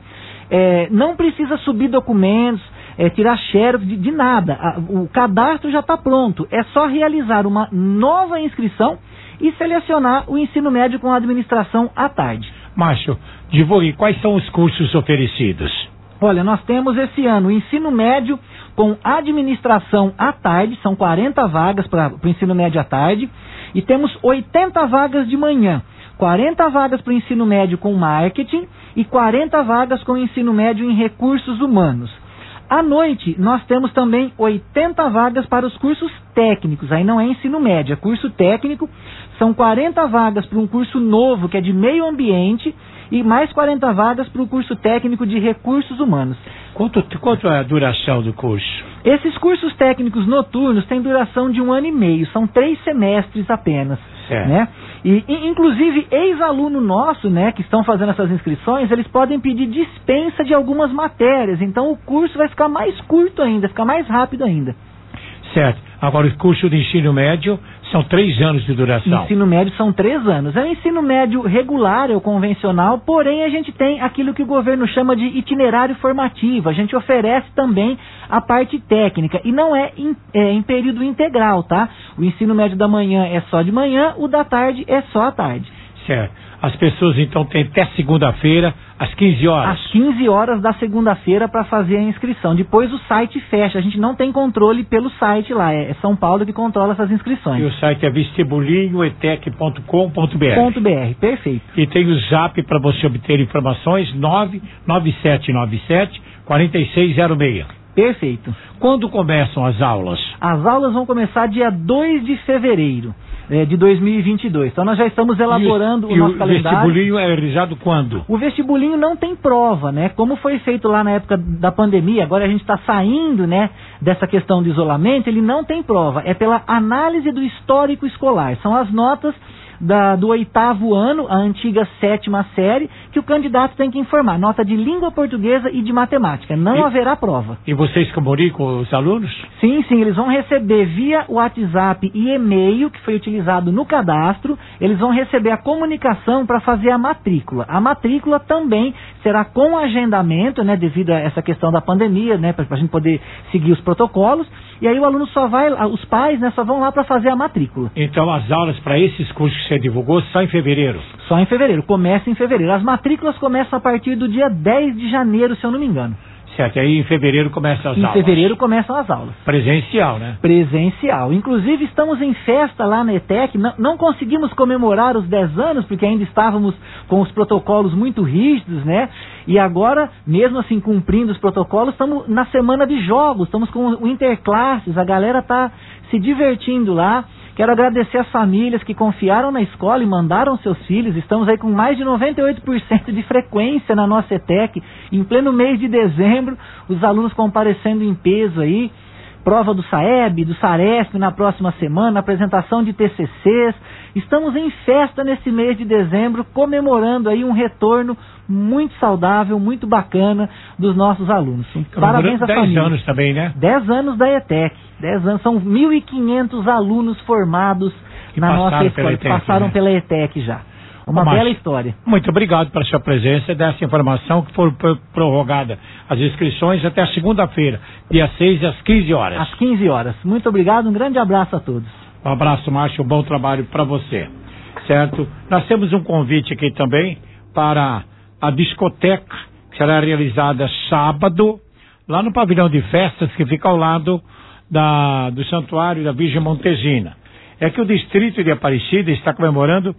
não precisa subir documentos, tirar xerox de nada. O cadastro já está pronto. É só realizar uma nova inscrição e selecionar o ensino médio com administração à tarde. Márcio, divulgue quais são os cursos oferecidos. Olha, nós temos esse ano o ensino médio com administração à tarde, são 40 vagas para o ensino médio à tarde, e temos 80 vagas de manhã, 40 vagas para o ensino médio com marketing e 40 vagas com o ensino médio em recursos humanos. À noite, nós temos também 80 vagas para os cursos técnicos, aí não é ensino médio, é curso técnico, são 40 vagas para um curso novo que é de meio ambiente e mais 40 vagas para o curso técnico de recursos humanos. Quanto é a duração do curso? Esses cursos técnicos noturnos têm duração de 1 ano e meio, são 3 semestres apenas. Né? E inclusive ex-aluno nosso, né, que estão fazendo essas inscrições, eles podem pedir dispensa de algumas matérias, então o curso vai ficar mais curto ainda, ficar mais rápido ainda. Certo. Agora o curso de ensino médio são 3 anos de duração. Ensino médio são 3 anos. É um ensino médio regular, é o convencional, porém a gente tem aquilo que o governo chama de itinerário formativo. A gente oferece também a parte técnica e não é em período integral, tá? O ensino médio da manhã é só de manhã, o da tarde é só à tarde. Certo. As pessoas então têm até segunda-feira, às 15 horas. Às 15 horas da segunda-feira para fazer a inscrição. Depois o site fecha, a gente não tem controle pelo site lá, é São Paulo que controla essas inscrições. E o site é vestibulinhoetec.com.br. Perfeito. E tem o zap para você obter informações, 99797-4606. Perfeito. Quando começam as aulas? As aulas vão começar dia 2 de fevereiro. De 2022. Então nós já estamos elaborando o nosso calendário. O vestibulinho é realizado quando? O vestibulinho não tem prova, né? Como foi feito lá na época da pandemia, agora a gente está saindo, né, dessa questão de isolamento, ele não tem prova. É pela análise do histórico escolar. São as notas do 8º ano, a antiga 7ª série, que o candidato tem que informar. Nota de língua portuguesa e de matemática. Não haverá prova. E vocês comunicam os alunos? Sim, eles vão receber via WhatsApp e e-mail, que foi utilizado no cadastro, eles vão receber a comunicação para fazer a matrícula. A matrícula também será com agendamento, né, devido a essa questão da pandemia, né, para a gente poder seguir os protocolos, e aí o aluno só vai, os pais, né, só vão lá para fazer a matrícula. Então as aulas para esses cursos que você divulgou só em fevereiro? Só em fevereiro, começa em fevereiro. As matrículas começam a partir do dia 10 de janeiro, se eu não me engano. Certo, aí em fevereiro começam as aulas. Em fevereiro começam as aulas. Presencial, né? Presencial. Inclusive estamos em festa lá na ETEC, não conseguimos comemorar os 10 anos, porque ainda estávamos com os protocolos muito rígidos, né? E agora, mesmo assim, cumprindo os protocolos, estamos na semana de jogos, estamos com o Interclasses, a galera está se divertindo lá. Quero agradecer as famílias que confiaram na escola e mandaram seus filhos. Estamos aí com mais de 98% de frequência na nossa ETEC, em pleno mês de dezembro, os alunos comparecendo em peso aí. Prova do SAEB, do SARESP na próxima semana, apresentação de TCCs. Estamos em festa nesse mês de dezembro, comemorando aí um retorno muito saudável, muito bacana dos nossos alunos. Parabéns à família. 10 anos também, né? 10 anos da ETEC. 10 anos, são 1.500 alunos formados na nossa escola, que passaram pela ETEC já. Uma bela história. Muito obrigado pela sua presença e dessa informação que foi prorrogada as inscrições até a segunda-feira, dia 6 às 15 horas. Às 15 horas. Muito obrigado, um grande abraço a todos. Um abraço, Márcio, bom trabalho para você. certo? Nós temos um convite aqui também para a discoteca, que será realizada sábado, lá no pavilhão de festas, que fica ao lado do Santuário da Virgem Montesina. É que o distrito de Aparecida está comemorando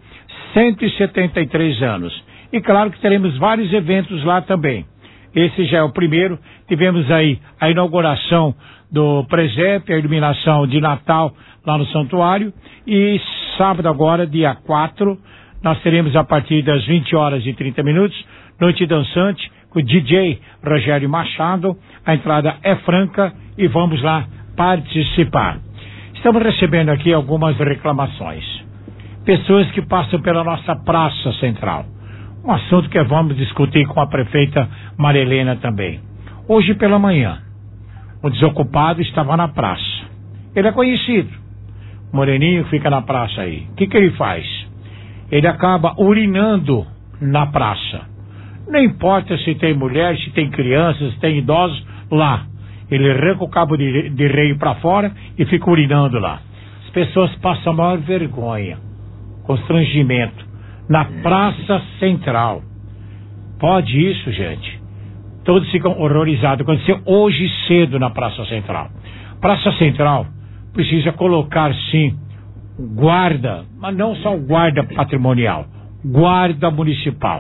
173 anos. E claro que teremos vários eventos lá também. Esse já é o primeiro. Tivemos aí a inauguração do presépio, a iluminação de Natal lá no santuário. E sábado agora, dia 4, nós teremos a partir das 20 horas e 30 minutos, noite dançante, com o DJ Rogério Machado. A entrada é franca e vamos lá participar. Estamos recebendo aqui algumas reclamações. Pessoas que passam pela nossa praça central. Um assunto que vamos discutir com a prefeita Marilena também. Hoje pela manhã, o desocupado estava na praça. Ele é conhecido. O moreninho fica na praça aí. O que ele faz? Ele acaba urinando na praça. Não importa se tem mulher, se tem crianças, se tem idosos, lá. Ele arranca o cabo de reio para fora e fica urinando lá. As pessoas passam a maior vergonha, constrangimento, na praça central. Pode isso, gente? Todos ficam horrorizados. Aconteceu hoje cedo na praça central. Praça central precisa colocar, sim, guarda, mas não só guarda patrimonial, guarda municipal.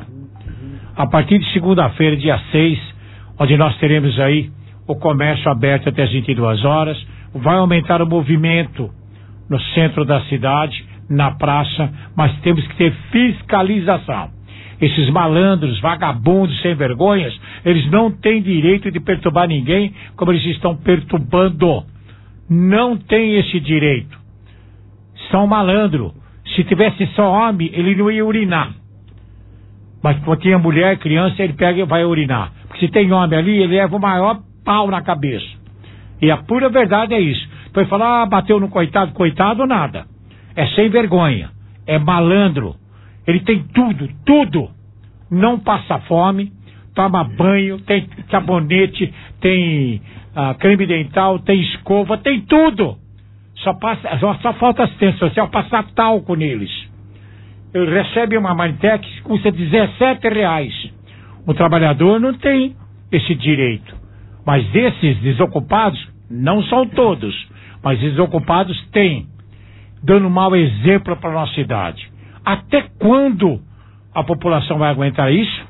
A partir de segunda-feira, dia 6, onde nós teremos aí o comércio aberto até as 22 horas, vai aumentar o movimento no centro da cidade, na praça, mas temos que ter fiscalização. Esses malandros, vagabundos, sem vergonhas, eles não têm direito de perturbar ninguém como eles estão perturbando. Não tem esse direito. São malandro. Se tivesse só homem, ele não ia urinar. Mas quando tinha mulher, criança, ele pega e vai urinar. Porque se tem homem ali, ele leva o maior pau na cabeça. E a pura verdade é isso. Depois falar, bateu no coitado, coitado nada. É sem vergonha, é malandro. Ele tem tudo. Não passa fome, toma banho, tem sabonete, tem creme dental, tem escova, tem tudo. Só falta assistência social, passar talco neles. Ele recebe uma marmitex que custa R$17. O trabalhador não tem esse direito. Mas esses desocupados, não são todos, mas desocupados têm, dando mau exemplo para a nossa cidade. Até quando a população vai aguentar isso?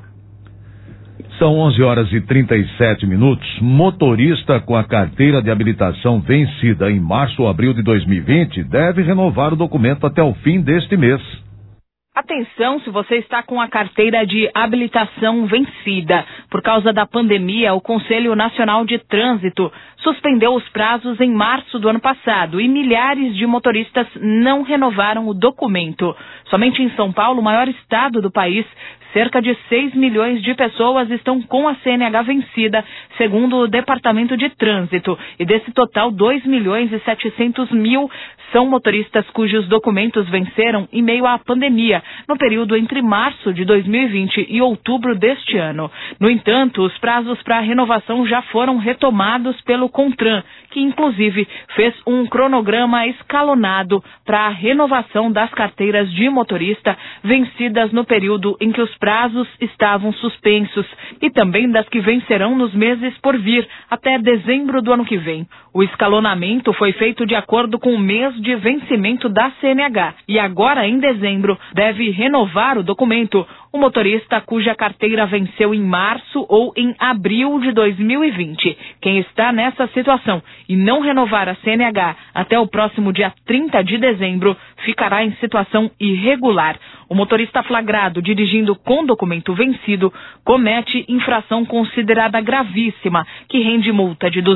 São 11 horas e 37 minutos. Motorista com a carteira de habilitação vencida em março ou abril de 2020 deve renovar o documento até o fim deste mês. Atenção se você está com a carteira de habilitação vencida. Por causa da pandemia, o Conselho Nacional de Trânsito suspendeu os prazos em março do ano passado e milhares de motoristas não renovaram o documento. Somente em São Paulo, o maior estado do país, cerca de 6 milhões de pessoas estão com a CNH vencida, segundo o Departamento de Trânsito. E desse total, 2 milhões e 700 mil são motoristas cujos documentos venceram em meio à pandemia, no período entre março de 2020 e outubro deste ano. No entanto, os prazos para a renovação já foram retomados pelo CONTRAN, que inclusive fez um cronograma escalonado para a renovação das carteiras de motorista vencidas no período em que os prazos estavam suspensos e também das que vencerão nos meses por vir, até dezembro do ano que vem. O escalonamento foi feito de acordo com o mês de vencimento da CNH e agora, em dezembro, deve renovar o documento o motorista cuja carteira venceu em março ou em abril de 2020. Quem está nessa situação e não renovar a CNH até o próximo dia 30 de dezembro ficará em situação irregular. O motorista flagrado dirigindo com documento vencido comete infração considerada gravíssima, que rende multa de R$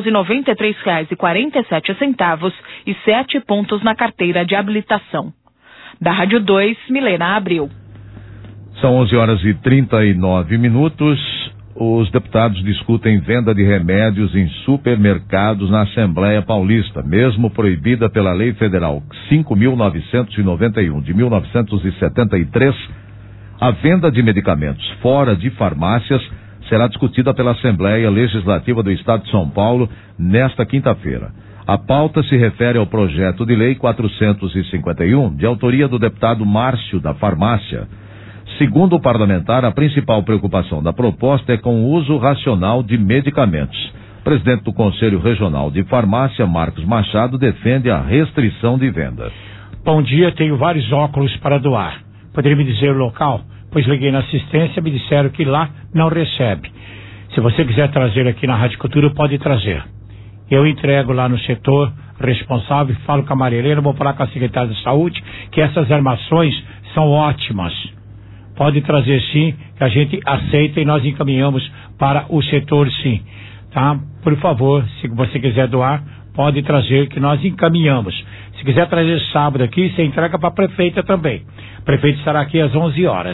293,47 e 7 pontos na carteira de habilitação. Da Rádio 2, Milena Abreu. São 11 horas e 39 minutos. Os deputados discutem venda de remédios em supermercados na Assembleia Paulista, mesmo proibida pela Lei Federal 5.991 de 1973. A venda de medicamentos fora de farmácias será discutida pela Assembleia Legislativa do Estado de São Paulo nesta quinta-feira. A pauta se refere ao projeto de lei 451, de autoria do deputado Márcio da Farmácia. Segundo o parlamentar, a principal preocupação da proposta é com o uso racional de medicamentos. O presidente do Conselho Regional de Farmácia, Marcos Machado, defende a restrição de venda. Bom dia, tenho vários óculos para doar. Poderia me dizer o local? Pois liguei na assistência, me disseram que lá não recebe. Se você quiser trazer aqui na Rádio Cultura, pode trazer. Eu entrego lá no setor responsável, falo com a Marileira, vou falar com a secretária de saúde, que essas armações são ótimas. Pode trazer sim, que a gente aceita e nós encaminhamos para o setor sim. Tá? Por favor, se você quiser doar, pode trazer que nós encaminhamos. Se quiser trazer sábado aqui, você entrega para a prefeita também. O prefeito estará aqui às 11 horas.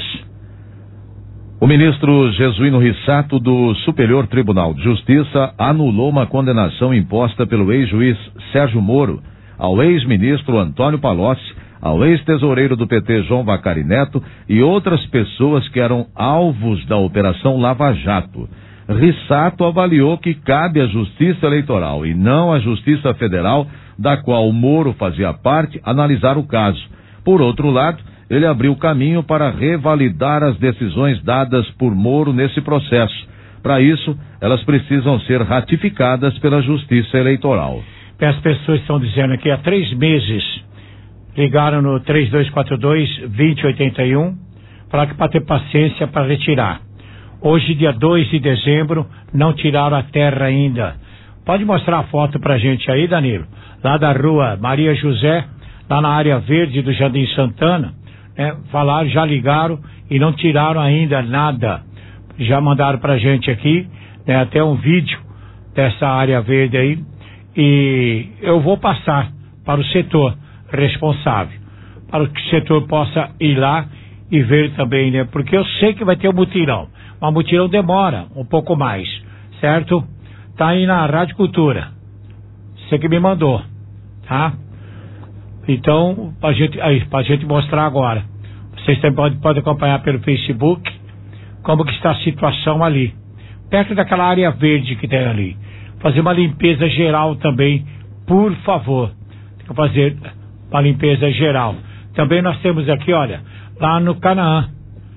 O ministro Jesuíno Rissato do Superior Tribunal de Justiça anulou uma condenação imposta pelo ex-juiz Sérgio Moro ao ex-ministro Antônio Palocci, ao ex-tesoureiro do PT João Vacari Neto e outras pessoas que eram alvos da Operação Lava Jato. Rissato avaliou que cabe à Justiça Eleitoral e não à Justiça Federal, da qual Moro fazia parte, analisar o caso. Por outro lado, ele abriu caminho para revalidar as decisões dadas por Moro nesse processo. Para isso, elas precisam ser ratificadas pela Justiça Eleitoral. As pessoas estão dizendo aqui, há 3 meses, ligaram no 3242-2081, falaram que para ter paciência para retirar. Hoje, dia 2 de dezembro, não tiraram a terra ainda. Pode mostrar a foto pra gente aí, Danilo? Lá da rua Maria José, lá na área verde do Jardim Santana, né? Falaram, já ligaram e não tiraram ainda nada. Já mandaram pra gente aqui, né? Até um vídeo dessa área verde aí. E eu vou passar para o setor responsável, para que o setor possa ir lá e ver também, né? Porque eu sei que vai ter um mutirão. Mas o mutirão demora um pouco mais, certo? Tá aí na Rádio Cultura. Você que me mandou, tá? Então, pra gente mostrar agora. Vocês também podem acompanhar pelo Facebook como que está a situação ali. Perto daquela área verde que tem ali. Fazer uma limpeza geral também, por favor. Tem que fazer uma limpeza geral. Também nós temos aqui, olha, lá no Canaã.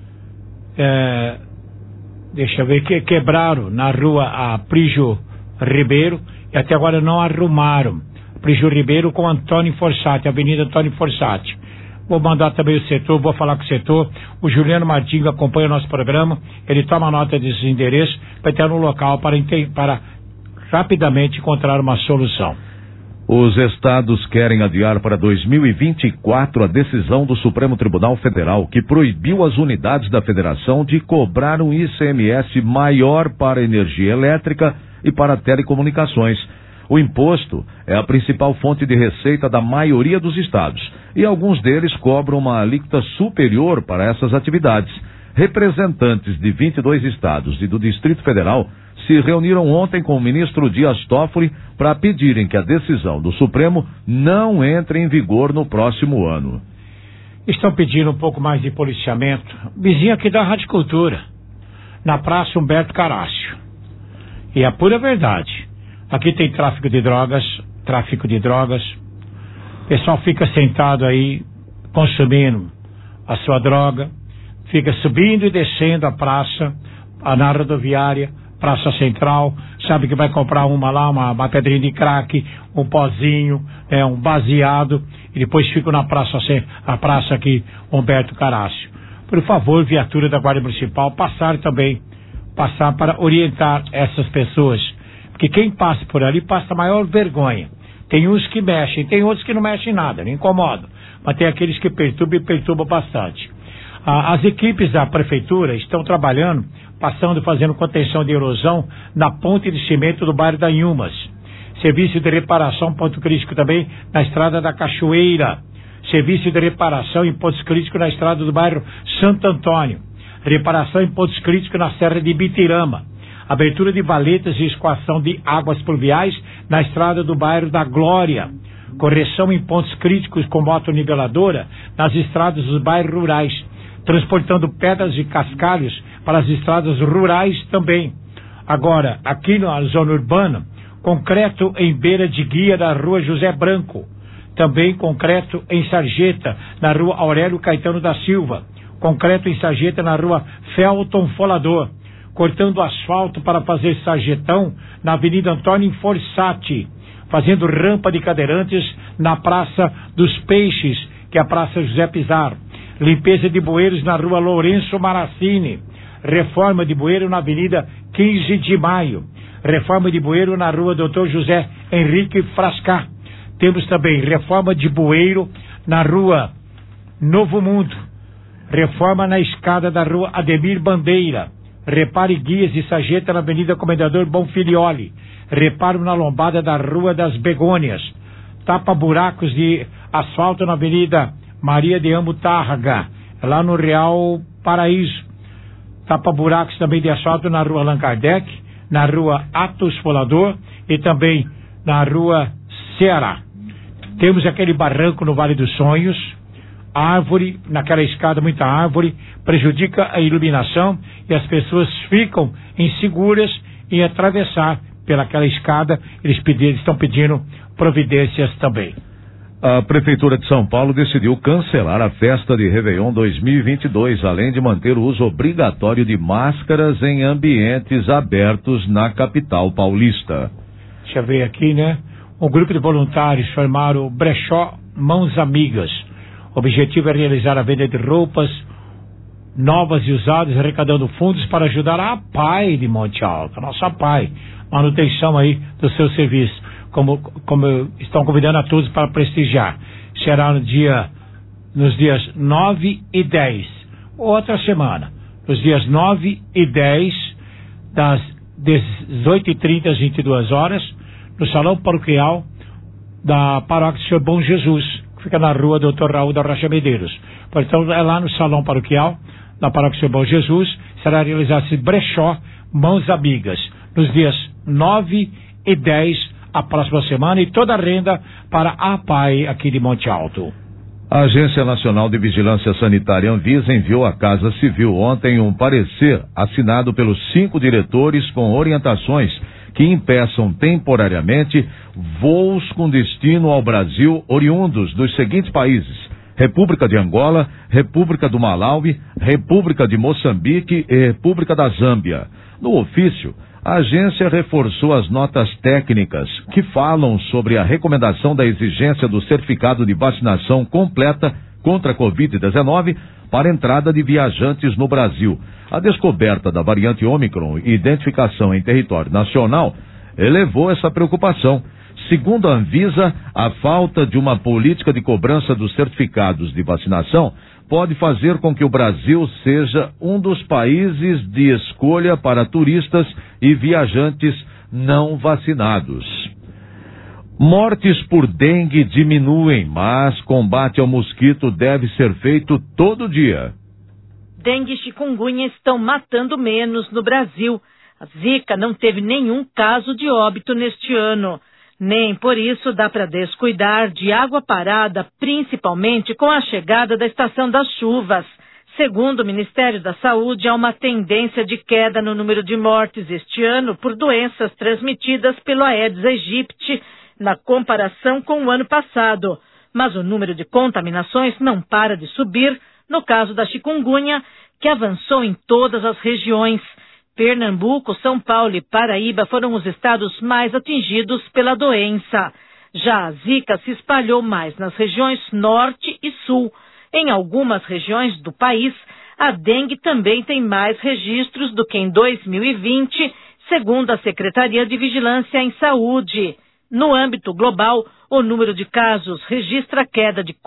Deixa eu ver, que quebraram na rua Prígio Ribeiro e até agora não arrumaram. Prígio Ribeiro com Antônio Forsatti, Avenida Antônio Forsatti. Vou mandar também o setor, vou falar com o setor. O Juliano Martins acompanha o nosso programa, ele toma nota desses endereços para estar no local para rapidamente encontrar uma solução. Os estados querem adiar para 2024 a decisão do Supremo Tribunal Federal que proibiu as unidades da federação de cobrar um ICMS maior para energia elétrica e para telecomunicações. O imposto é a principal fonte de receita da maioria dos estados e alguns deles cobram uma alíquota superior para essas atividades. Representantes de 22 estados e do Distrito Federal se reuniram ontem com o ministro Dias Toffoli para pedirem que a decisão do Supremo não entre em vigor no próximo ano. Estão pedindo um pouco mais de policiamento. Vizinho aqui da Rádio Cultura, na Praça Humberto Carácio. E a pura verdade. Aqui tem tráfico de drogas. O pessoal fica sentado aí, consumindo a sua droga, fica subindo e descendo a praça, na rodoviária, Praça Central, sabe que vai comprar uma pedrinha de crack, um pozinho, um baseado, e depois fica na a praça aqui, Humberto Carácio. Por favor, viatura da Guarda Municipal, passar para orientar essas pessoas, porque quem passa por ali passa a maior vergonha. Tem uns que mexem, tem outros que não mexem nada, não incomodam, mas tem aqueles que perturbam bastante. As equipes da prefeitura estão trabalhando, fazendo contenção de erosão na ponte de cimento do bairro da Inhumas. Serviço de reparação, ponto crítico também na estrada da Cachoeira. Serviço de reparação em pontos críticos na estrada do bairro Santo Antônio. Reparação em pontos críticos na Serra de Bitirama. Abertura de valetas e escoação de águas pluviais na estrada do bairro da Glória. Correção em pontos críticos com motoniveladora nas estradas dos bairros rurais. Transportando pedras e cascalhos para as estradas rurais também. Agora, aqui na zona urbana, Concreto em beira de guia da rua José Branco. Também concreto em sarjeta na rua Aurélio Caetano da Silva. Concreto em sarjeta na rua Felton Folador. Cortando asfalto para fazer sarjetão na Avenida Antônio Forsatti. Fazendo rampa de cadeirantes na Praça dos Peixes, que é a Praça José Pizarro. Limpeza de bueiros na rua Lourenço Maracini. Reforma de bueiro na Avenida 15 de Maio. Reforma de bueiro na rua Dr. José Henrique Frascar. Temos também reforma de bueiro na rua Novo Mundo. Reforma na escada da rua Ademir Bandeira. Repare guias de sarjeta na Avenida Comendador Bonfilioli. Reparo na lombada da Rua das Begônias. Tapa buracos de asfalto na Avenida Maria de Amo Tárraga, lá no Real Paraíso. Tapa buracos também de asfalto na Rua Allan Kardec, na Rua Atos Folador e também na Rua Ceará. Temos aquele barranco no Vale dos Sonhos, árvore, naquela escada muita árvore, prejudica a iluminação e as pessoas ficam inseguras em atravessar pelaquela escada. Eles estão pedindo providências também. A Prefeitura de São Paulo decidiu cancelar a festa de Réveillon 2022, além de manter o uso obrigatório de máscaras em ambientes abertos na capital paulista. Deixa eu ver aqui, né? Um grupo de voluntários formaram o Brechó Mãos Amigas. O objetivo é realizar a venda de roupas novas e usadas, arrecadando fundos para ajudar a APAI de Monte Alto, a nossa APAI, manutenção aí do seu serviço, como estão convidando a todos para prestigiar. Será nos dias 9 e 10, outra semana, nos dias 9 e 10, das 18h30 às 22 horas, no Salão Paroquial da Paróquia Senhor Bom Jesus, que fica na rua Dr. Raul da Rocha Medeiros. Portanto, é lá no Salão Paroquial da Paróquia Senhor Bom Jesus, será realizado esse brechó Mãos Amigas, nos dias 9 e 10, a próxima semana, e toda a renda para a APAI aqui de Monte Alto. A Agência Nacional de Vigilância Sanitária Anvisa enviou à Casa Civil ontem um parecer assinado pelos 5 diretores com orientações que impeçam temporariamente voos com destino ao Brasil oriundos dos seguintes países: República de Angola, República do Malawi, República de Moçambique e República da Zâmbia. No ofício, a agência reforçou as notas técnicas que falam sobre a recomendação da exigência do certificado de vacinação completa contra a Covid-19 para a entrada de viajantes no Brasil. A descoberta da variante Ômicron e identificação em território nacional elevou essa preocupação. Segundo a Anvisa, a falta de uma política de cobrança dos certificados de vacinação pode fazer com que o Brasil seja um dos países de escolha para turistas e viajantes não vacinados. Mortes por dengue diminuem, mas combate ao mosquito deve ser feito todo dia. Dengue e chikungunya estão matando menos no Brasil. A Zika não teve nenhum caso de óbito neste ano. Nem por isso dá para descuidar de água parada, principalmente com a chegada da estação das chuvas. Segundo o Ministério da Saúde, há uma tendência de queda no número de mortes este ano por doenças transmitidas pelo Aedes aegypti, na comparação com o ano passado. Mas o número de contaminações não para de subir, no caso da chikungunya, que avançou em todas as regiões. Pernambuco, São Paulo e Paraíba foram os estados mais atingidos pela doença. Já a Zika se espalhou mais nas regiões Norte e Sul. Em algumas regiões do país, a dengue também tem mais registros do que em 2020, segundo a Secretaria de Vigilância em Saúde. No âmbito global, o número de casos registra queda de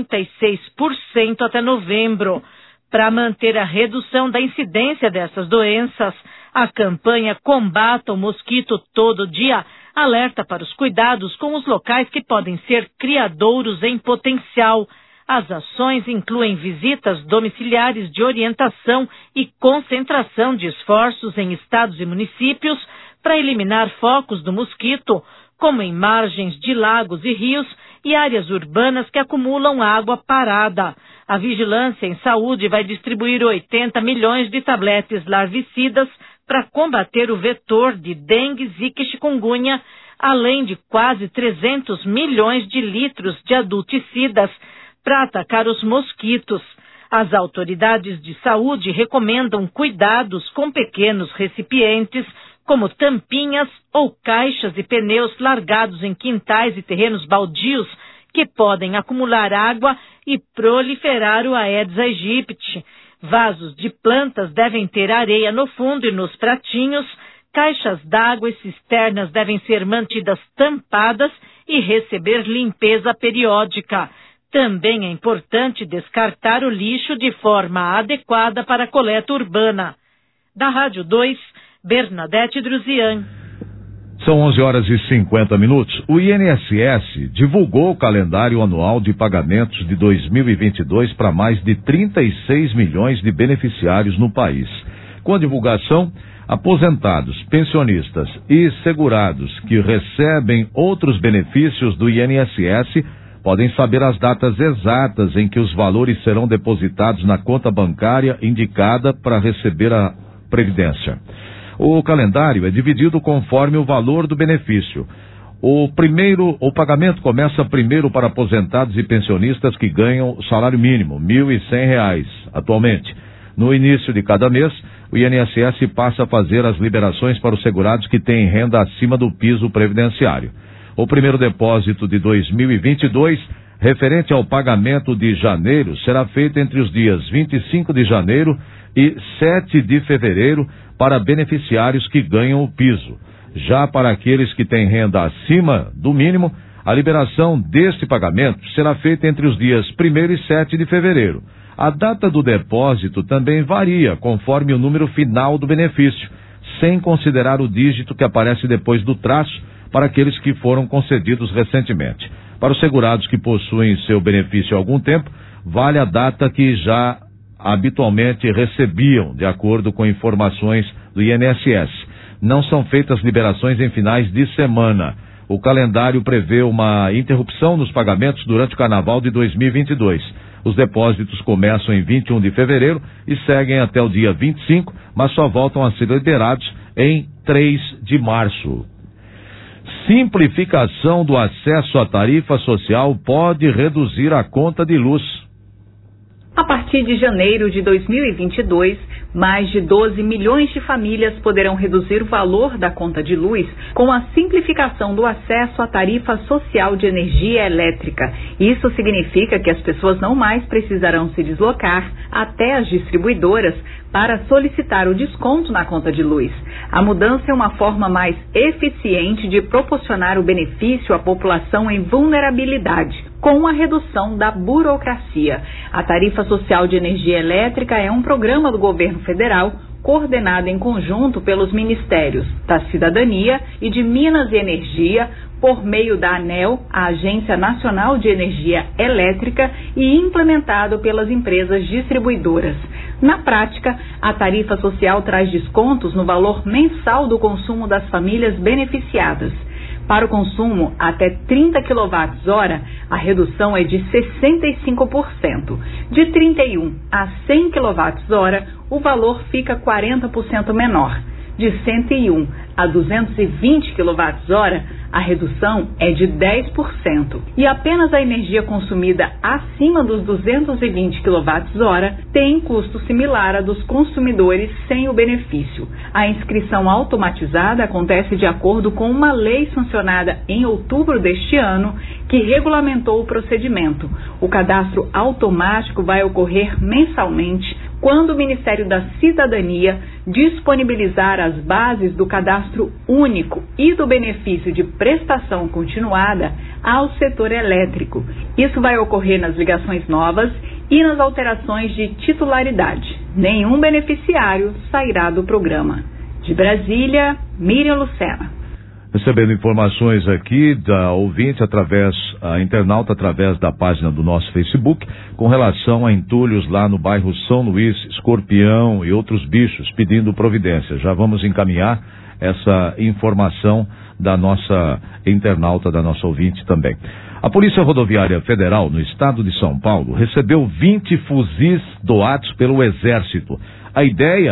46% até novembro. Para manter a redução da incidência dessas doenças, a campanha Combata o Mosquito Todo Dia alerta para os cuidados com os locais que podem ser criadouros em potencial. As ações incluem visitas domiciliares de orientação e concentração de esforços em estados e municípios para eliminar focos do mosquito, como em margens de lagos e rios e áreas urbanas que acumulam água parada. A Vigilância em Saúde vai distribuir 80 milhões de tabletes larvicidas para combater o vetor de dengue, zika e chikungunya além de quase 300 milhões de litros de adulticidas para atacar os mosquitos. As autoridades de saúde recomendam cuidados com pequenos recipientes, como tampinhas ou caixas e pneus largados em quintais e terrenos baldios, que podem acumular água e proliferar o Aedes aegypti. Vasos de plantas devem ter areia no fundo e nos pratinhos, caixas d'água e cisternas devem ser mantidas tampadas e receber limpeza periódica. Também é importante descartar o lixo de forma adequada para a coleta urbana. Da Rádio 2, Bernadette Druzian. São 11h50. O INSS divulgou o calendário anual de pagamentos de 2022 para mais de 36 milhões de beneficiários no país. Com a divulgação, aposentados, pensionistas e segurados que recebem outros benefícios do INSS podem saber as datas exatas em que os valores serão depositados na conta bancária indicada para receber a previdência. O calendário é dividido conforme o valor do benefício. O pagamento começa primeiro para aposentados e pensionistas que ganham salário mínimo, R$ 1.100 atualmente. No início de cada mês, o INSS passa a fazer as liberações para os segurados que têm renda acima do piso previdenciário. O primeiro depósito de 2022, referente ao pagamento de janeiro, será feito entre os dias 25 de janeiro e 7 de fevereiro para beneficiários que ganham o piso. Já para aqueles que têm renda acima do mínimo, a liberação deste pagamento será feita entre os dias 1º e 7 de fevereiro. A data do depósito também varia conforme o número final do benefício, sem considerar o dígito que aparece depois do traço para aqueles que foram concedidos recentemente. Para os segurados que possuem seu benefício há algum tempo, vale a data que já habitualmente recebiam, de acordo com informações do INSS. Não são feitas liberações em finais de semana. O calendário prevê uma interrupção nos pagamentos durante o Carnaval de 2022. Os depósitos começam em 21 de fevereiro e seguem até o dia 25, mas só voltam a ser liberados em 3 de março. Simplificação do acesso à tarifa social pode reduzir a conta de luz. A partir de janeiro de 2022, mais de 12 milhões de famílias poderão reduzir o valor da conta de luz com a simplificação do acesso à tarifa social de energia elétrica. Isso significa que as pessoas não mais precisarão se deslocar até as distribuidoras para solicitar o desconto na conta de luz. A mudança é uma forma mais eficiente de proporcionar o benefício à população em vulnerabilidade, com a redução da burocracia. A tarifa social de energia elétrica é um programa do governo federal coordenado em conjunto pelos Ministérios da Cidadania e de Minas e Energia, por meio da ANEEL, a Agência Nacional de Energia Elétrica, e implementado pelas empresas distribuidoras. Na prática, a tarifa social traz descontos no valor mensal do consumo das famílias beneficiadas. Para o consumo até 30 kWh, a redução é de 65%. De 31 a 100 kWh, o valor fica 40% menor. De 101 a 220 kWh, a redução é de 10%. E apenas a energia consumida acima dos 220 kWh tem custo similar a dos consumidores sem o benefício. A inscrição automatizada acontece de acordo com uma lei sancionada em outubro deste ano, que regulamentou o procedimento. O cadastro automático vai ocorrer mensalmente quando o Ministério da Cidadania disponibilizar as bases do cadastro único e do benefício de prestação continuada ao setor elétrico. Isso vai ocorrer nas ligações novas e nas alterações de titularidade. Nenhum beneficiário sairá do programa. De Brasília, Miriam Lucena. Recebendo informações aqui da ouvinte a internauta através da página do nosso Facebook, com relação a entulhos lá no bairro São Luís, escorpião e outros bichos, pedindo providência. Já vamos encaminhar essa informação da nossa internauta, da nossa ouvinte também. A Polícia Rodoviária Federal, no estado de São Paulo, recebeu 20 fuzis doados pelo Exército. A ideia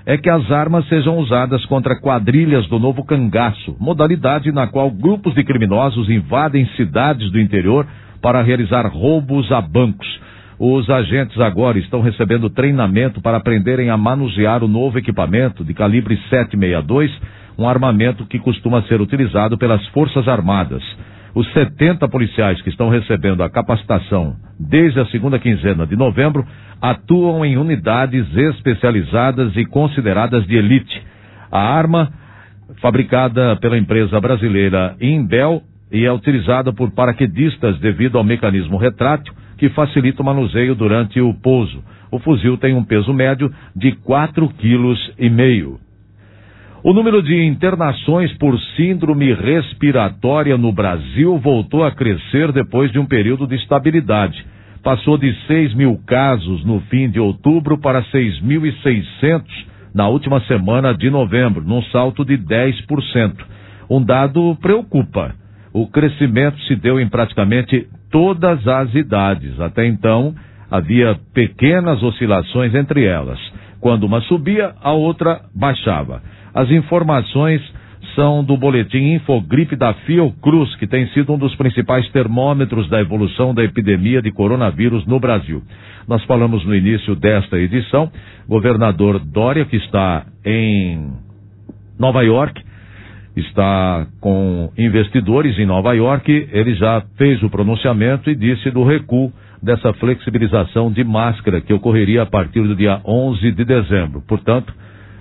é que as armas sejam usadas contra quadrilhas do novo cangaço, modalidade na qual grupos de criminosos invadem cidades do interior para realizar roubos a bancos. Os agentes agora estão recebendo treinamento para aprenderem a manusear o novo equipamento de calibre 7,62, um armamento que costuma ser utilizado pelas Forças Armadas. Os 70 policiais que estão recebendo a capacitação desde a segunda quinzena de novembro atuam em unidades especializadas e consideradas de elite. A arma, fabricada pela empresa brasileira Imbel, e é utilizada por paraquedistas devido ao mecanismo retrátil que facilita o manuseio durante o pouso. O fuzil tem um peso médio de 4,5 kg. O número de internações por síndrome respiratória no Brasil voltou a crescer depois de um período de estabilidade. Passou de 6 mil casos no fim de outubro para 6.600 na última semana de novembro, num salto de 10%. Um dado preocupa. O crescimento se deu em praticamente todas as idades. Até então, havia pequenas oscilações entre elas. Quando uma subia, a outra baixava. As informações são do boletim Infogripe da Fiocruz, que tem sido um dos principais termômetros da evolução da epidemia de coronavírus no Brasil. Nós falamos no início desta edição, governador Dória, que está em Nova York, está com investidores em Nova York, ele já fez o pronunciamento e disse do recuo dessa flexibilização de máscara que ocorreria a partir do dia 11 de dezembro. Portanto,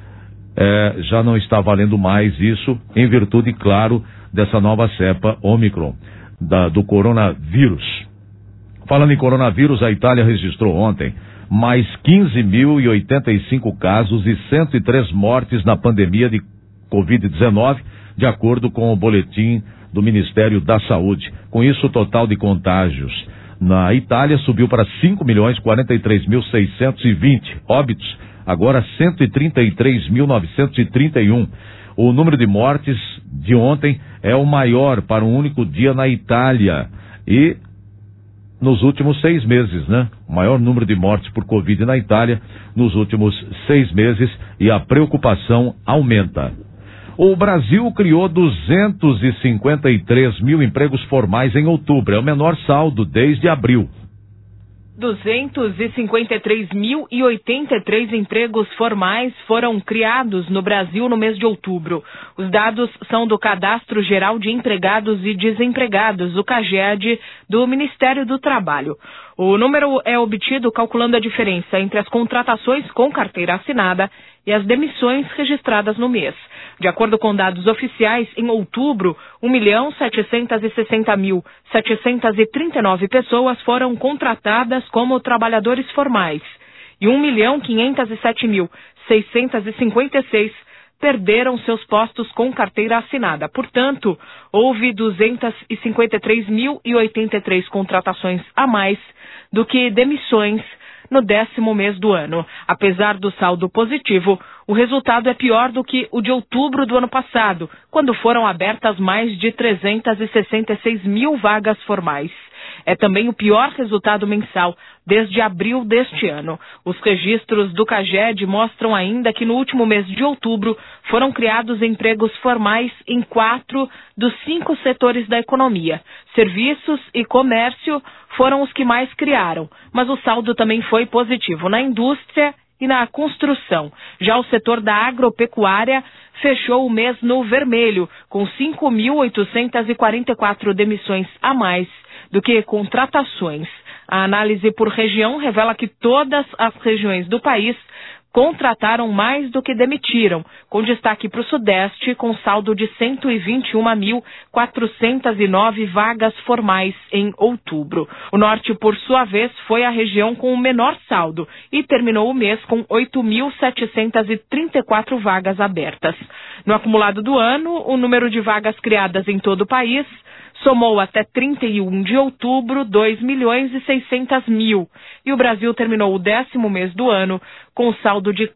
já não está valendo mais isso, em virtude, claro, dessa nova cepa Ômicron do coronavírus. Falando em coronavírus, a Itália registrou ontem mais 15.085 casos e 103 mortes na pandemia de Covid-19, de acordo com o boletim do Ministério da Saúde. Com isso, o total de contágios na Itália subiu para 5.043.620 óbitos, agora 133.931. O número de mortes de ontem é o maior para um único dia na Itália e nos últimos 6 meses, né? O maior número de mortes por Covid na Itália nos últimos 6 meses, e a preocupação aumenta. O Brasil criou 253 mil empregos formais em outubro, é o menor saldo desde abril. 253.083 empregos formais foram criados no Brasil no mês de outubro. Os dados são do Cadastro Geral de Empregados e Desempregados, o CAGED, do Ministério do Trabalho. O número é obtido calculando a diferença entre as contratações com carteira assinada e as demissões registradas no mês. De acordo com dados oficiais, em outubro, 1.760.739 pessoas foram contratadas como trabalhadores formais e 1.507.656 perderam seus postos com carteira assinada. Portanto, houve 253.083 contratações a mais do que demissões no 10º mês do ano. Apesar do saldo positivo, o resultado é pior do que o de outubro do ano passado, quando foram abertas mais de 366 mil vagas formais. É também o pior resultado mensal desde abril deste ano. Os registros do CAGED mostram ainda que no último mês de outubro foram criados empregos formais em 4 dos 5 setores da economia. Serviços e comércio foram os que mais criaram, mas o saldo também foi positivo na indústria e na construção. Já o setor da agropecuária fechou o mês no vermelho, com 5.844 demissões a mais do que contratações. A análise por região revela que todas as regiões do país contrataram mais do que demitiram, com destaque para o Sudeste, com saldo de 121.409 vagas formais em outubro. O Norte, por sua vez, foi a região com o menor saldo e terminou o mês com 8.734 vagas abertas. No acumulado do ano, o número de vagas criadas em todo o país somou até 31 de outubro 2.600.000 e o Brasil terminou o 10º mês do ano com saldo de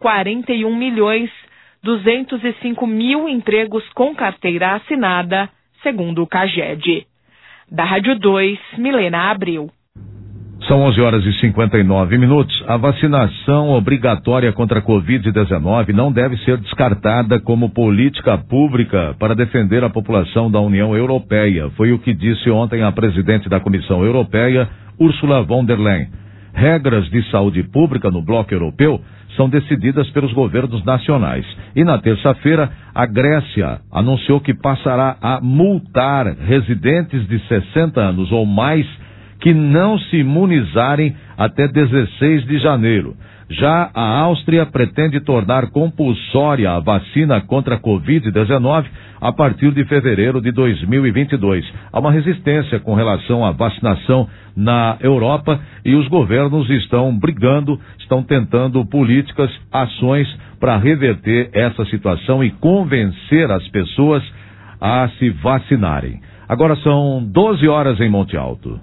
41.205.000 empregos com carteira assinada, segundo o CAGED. Da Rádio 2, Milena Abreu. São 11h59. A vacinação obrigatória contra a Covid-19 não deve ser descartada como política pública para defender a população da União Europeia. Foi o que disse ontem a presidente da Comissão Europeia, Ursula von der Leyen. Regras de saúde pública no bloco europeu são decididas pelos governos nacionais. E na terça-feira, a Grécia anunciou que passará a multar residentes de 60 anos ou mais que não se imunizarem até 16 de janeiro. Já a Áustria pretende tornar compulsória a vacina contra a Covid-19 a partir de fevereiro de 2022. Há uma resistência com relação à vacinação na Europa e os governos estão brigando, estão tentando políticas, ações para reverter essa situação e convencer as pessoas a se vacinarem. Agora são 12 horas em Monte Alto.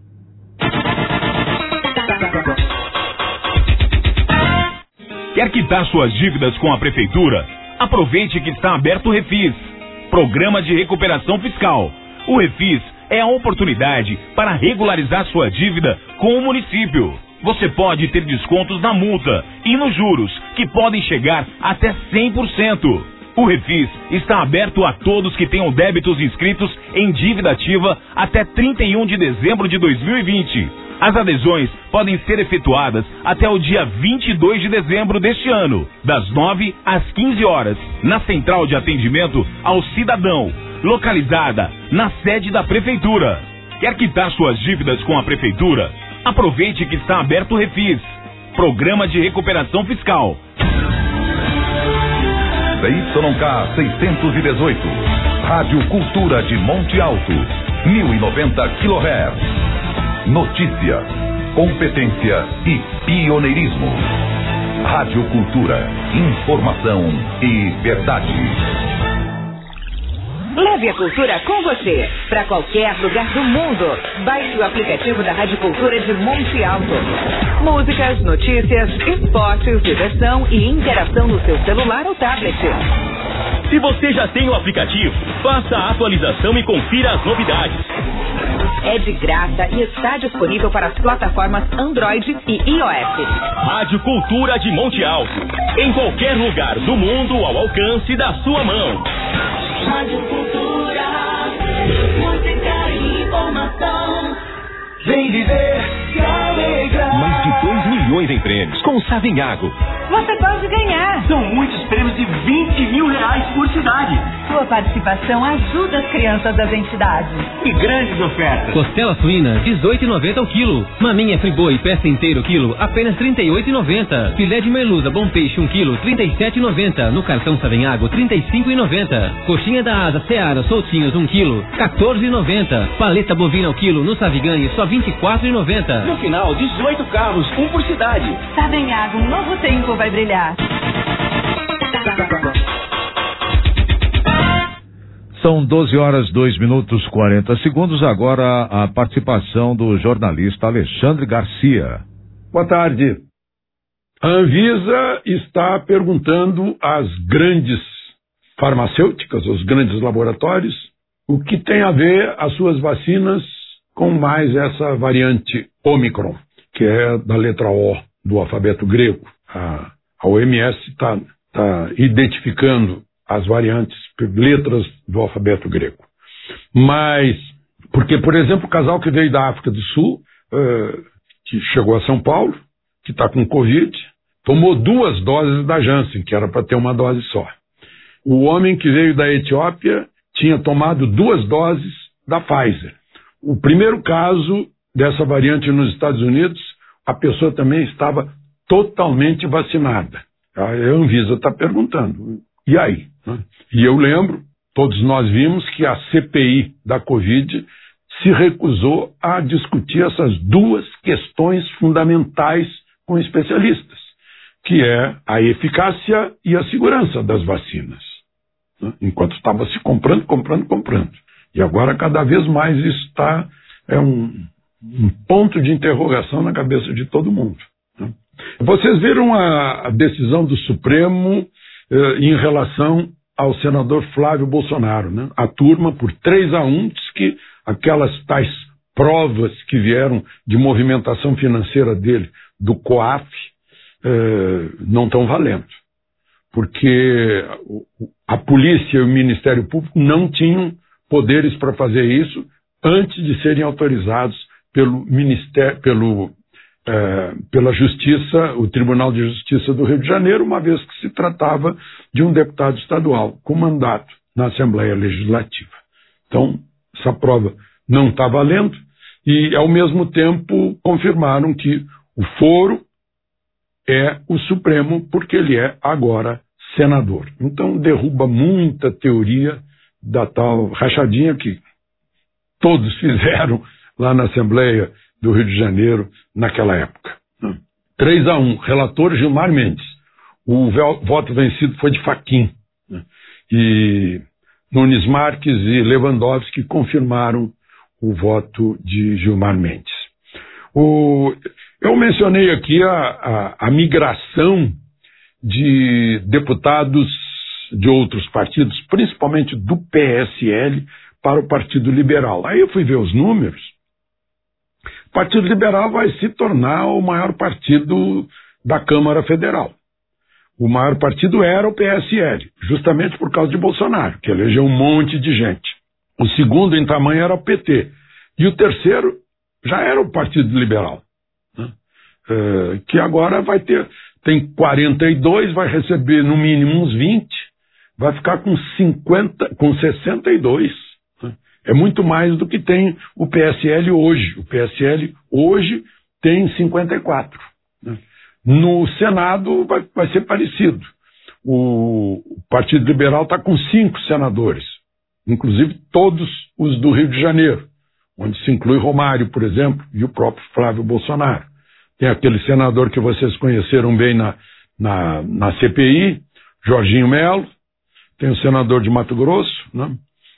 Quer quitar suas dívidas com a Prefeitura? Aproveite que está aberto o Refis, Programa de Recuperação Fiscal. O Refis é a oportunidade para regularizar sua dívida com o município. Você pode ter descontos na multa e nos juros, que podem chegar até 100%. O Refis está aberto a todos que tenham débitos inscritos em dívida ativa até 31 de dezembro de 2020. As adesões podem ser efetuadas até o dia 22 de dezembro deste ano, das 9 às 15 horas, na Central de Atendimento ao Cidadão, localizada na sede da Prefeitura. Quer quitar suas dívidas com a Prefeitura? Aproveite que está aberto o Refis, Programa de Recuperação Fiscal. ZYK 618, Rádio Cultura de Monte Alto, 1090 kHz. Notícia, competência e pioneirismo. Rádio Cultura, informação e verdade. Leve a cultura com você, para qualquer lugar do mundo. Baixe o aplicativo da Rádio Cultura de Monte Alto. Músicas, notícias, esportes, diversão e interação no seu celular ou tablet. Se você já tem o aplicativo, faça a atualização e confira as novidades. É de graça e está disponível para as plataformas Android e iOS. Rádio Cultura de Monte Alto. Em qualquer lugar do mundo ao alcance da sua mão. Rádio Cultura, música e informação. Vem viver, se alegrar. Mais de 2 milhões em prêmios com o Savenhago. Você pode ganhar. São muitos prêmios de 20 mil reais por cidade. Sua participação ajuda as crianças das entidades. E grandes ofertas. Costela suína, R$18,90 ao quilo. Maminha friboi, peça inteira o quilo, apenas R$38,90. Filé de merluza, bom peixe, 1 quilo, R$37,90. No cartão Savenhago, R$35,90. Coxinha da asa, Seara, soltinhos, 1 quilo, R$14,90. Paleta bovina ao quilo, no Saviganhe, só R$24,90. No final, 18 carros, um por cidade. Savenhago, um novo tempo vai brilhar. São 12h02:40. Agora a participação do jornalista Alexandre Garcia. Boa tarde. A Anvisa está perguntando às grandes farmacêuticas, aos grandes laboratórios, o que tem a ver as suas vacinas com mais essa variante Ômicron, que é da letra O do alfabeto grego. A OMS está identificando as variantes por letras do alfabeto grego. Mas, porque, por exemplo, o casal que veio da África do Sul, que chegou a São Paulo, que está com Covid, tomou 2 doses da Janssen, que era para ter uma dose só. O homem que veio da Etiópia tinha tomado 2 doses da Pfizer. O primeiro caso dessa variante nos Estados Unidos, a pessoa também estava totalmente vacinada. A Anvisa está perguntando, e aí? E eu lembro, todos nós vimos que a CPI da Covid se recusou a discutir essas 2 questões fundamentais com especialistas, que é a eficácia e a segurança das vacinas. Enquanto estava se comprando. E agora cada vez mais isso está um ponto de interrogação na cabeça de todo mundo. Vocês viram a decisão do Supremo em relação ao senador Flávio Bolsonaro, né? A turma, por 3-1, diz que aquelas tais provas que vieram de movimentação financeira dele, do COAF, não estão valendo. Porque a polícia e o Ministério Público não tinham poderes para fazer isso antes de serem autorizados pela Justiça, o Tribunal de Justiça do Rio de Janeiro, uma vez que se tratava de um deputado estadual com mandato na Assembleia Legislativa. Então, essa prova não está valendo e, ao mesmo tempo, confirmaram que o foro é o Supremo porque ele é agora senador. Então, derruba muita teoria da tal rachadinha que todos fizeram lá na Assembleia do Rio de Janeiro naquela época. 3-1, relator Gilmar Mendes. O voto vencido foi de Fachin. E Nunes Marques e Lewandowski confirmaram o voto de Gilmar Mendes. Eu mencionei aqui a migração de deputados de outros partidos, principalmente do PSL, para o Partido Liberal. Aí eu fui ver os números. O Partido Liberal vai se tornar o maior partido da Câmara Federal. O maior partido era o PSL, justamente por causa de Bolsonaro, que elegeu um monte de gente. O segundo em tamanho era o PT. E o terceiro já era o Partido Liberal, né? Que agora tem 42, vai receber no mínimo uns 20, vai ficar com 62. Né? É muito mais do que tem o PSL hoje. O PSL hoje tem 54. Né? No Senado vai ser parecido. O Partido Liberal está com 5 senadores, inclusive todos os do Rio de Janeiro, onde se inclui Romário, por exemplo, e o próprio Flávio Bolsonaro. Tem aquele senador que vocês conheceram bem na CPI, Jorginho Melo, tem o senador de Mato Grosso, né?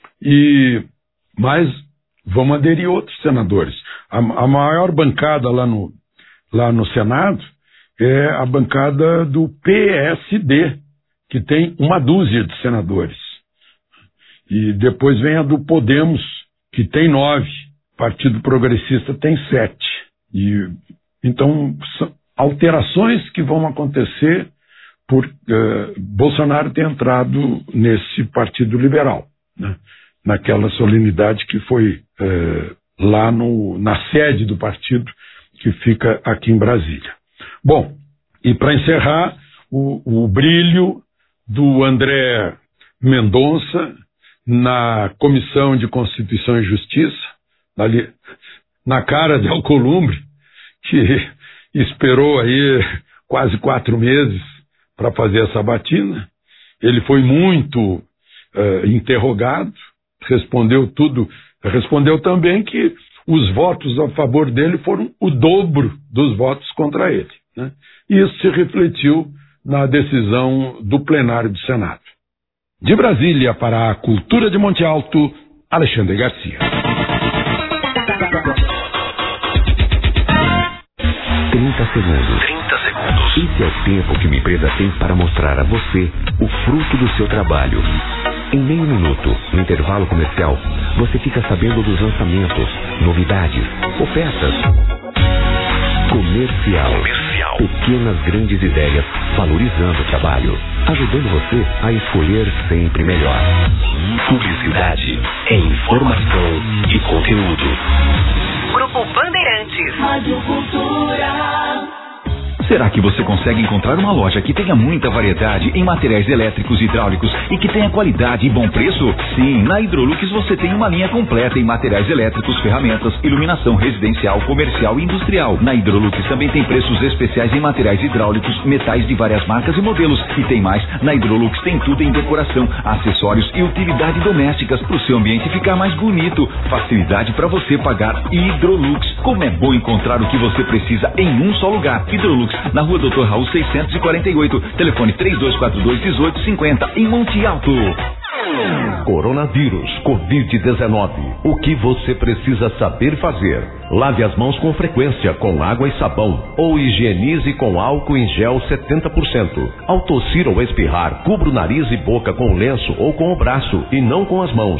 Mas vão aderir outros senadores. A maior bancada lá no Senado é a bancada do PSD, que tem 12 de senadores. E depois vem a do Podemos, que tem 9. Partido Progressista tem 7. Então, são alterações que vão acontecer por Bolsonaro ter entrado nesse Partido Liberal, né? Naquela solenidade que foi lá na sede do partido, que fica aqui em Brasília. Bom, e para encerrar, o brilho do André Mendonça na Comissão de Constituição e Justiça, ali, na cara de Alcolumbre, que esperou aí quase 4 meses para fazer essa batina. Ele foi muito interrogado, respondeu tudo, respondeu também que os votos a favor dele foram o dobro dos votos contra ele, né? E isso se refletiu na decisão do plenário do Senado. De Brasília para a Cultura de Monte Alto, Alexandre Garcia. 30 segundos. Esse é o tempo que uma empresa tem para mostrar a você o fruto do seu trabalho. Em meio minuto, no intervalo comercial, você fica sabendo dos lançamentos, novidades, ofertas. Comercial. Pequenas grandes ideias, valorizando o trabalho, ajudando você a escolher sempre melhor. Publicidade é informação e conteúdo. Grupo Bandeirantes. Rádio Cultura. Será que você consegue encontrar uma loja que tenha muita variedade em materiais elétricos e hidráulicos e que tenha qualidade e bom preço? Sim, na Hidrolux você tem uma linha completa em materiais elétricos, ferramentas, iluminação residencial, comercial e industrial. Na Hidrolux também tem preços especiais em materiais hidráulicos, metais de várias marcas e modelos. E tem mais, na Hidrolux tem tudo em decoração, acessórios e utilidade domésticas para o seu ambiente ficar mais bonito. Facilidade para você pagar. Hidrolux. Como é bom encontrar o que você precisa em um só lugar. Hidrolux, na Rua Doutor Raul 648, telefone 3242-1850, em Monte Alto. Coronavírus, Covid-19. O que você precisa saber fazer? Lave as mãos com frequência com água e sabão ou higienize com álcool em gel 70%. Ao tossir ou espirrar, cubra o nariz e boca com o lenço ou com o braço e não com as mãos.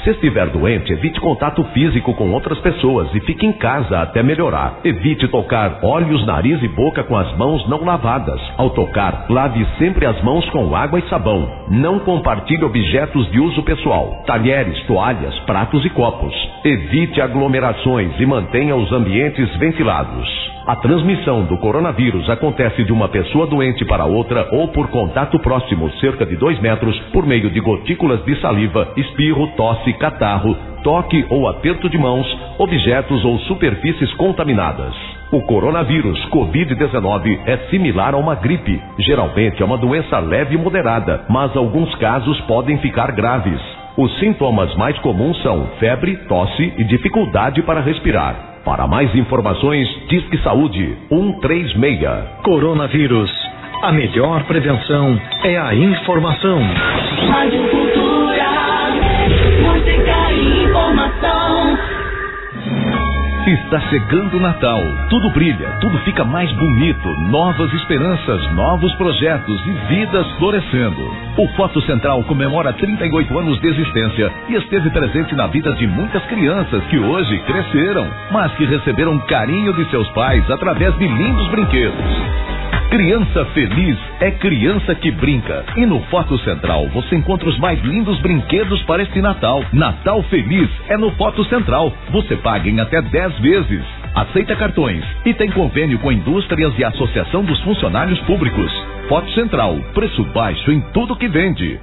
Se estiver doente, evite contato físico com outras pessoas e fique em casa até melhorar. Evite tocar olhos, nariz e boca com as mãos não lavadas. Ao tocar, lave sempre as mãos com água e sabão. Não compartilhe objetos de uso pessoal, talheres, toalhas, pratos e copos. Evite aglomerações e mantenha os ambientes ventilados. A transmissão do coronavírus acontece de uma pessoa doente para outra ou por contato próximo, cerca de 2 metros, por meio de gotículas de saliva, espirro, tosse, catarro, toque ou aperto de mãos, objetos ou superfícies contaminadas. O coronavírus Covid-19 é similar a uma gripe. Geralmente é uma doença leve e moderada, mas alguns casos podem ficar graves. Os sintomas mais comuns são febre, tosse e dificuldade para respirar. Para mais informações, Disque Saúde 136. Coronavírus. A melhor prevenção é a informação. Rádio Cultura, música e informação. Está chegando o Natal. Tudo brilha, tudo fica mais bonito. Novas esperanças, novos projetos e vidas florescendo. O Foto Central comemora 38 anos de existência e esteve presente na vida de muitas crianças que hoje cresceram, mas que receberam carinho de seus pais através de lindos brinquedos. Criança feliz é criança que brinca. E no Foto Central você encontra os mais lindos brinquedos para este Natal. Natal feliz é no Foto Central. Você paga em até 10 vezes. Aceita cartões e tem convênio com indústrias e associação dos funcionários públicos. Foto Central, preço baixo em tudo que vende.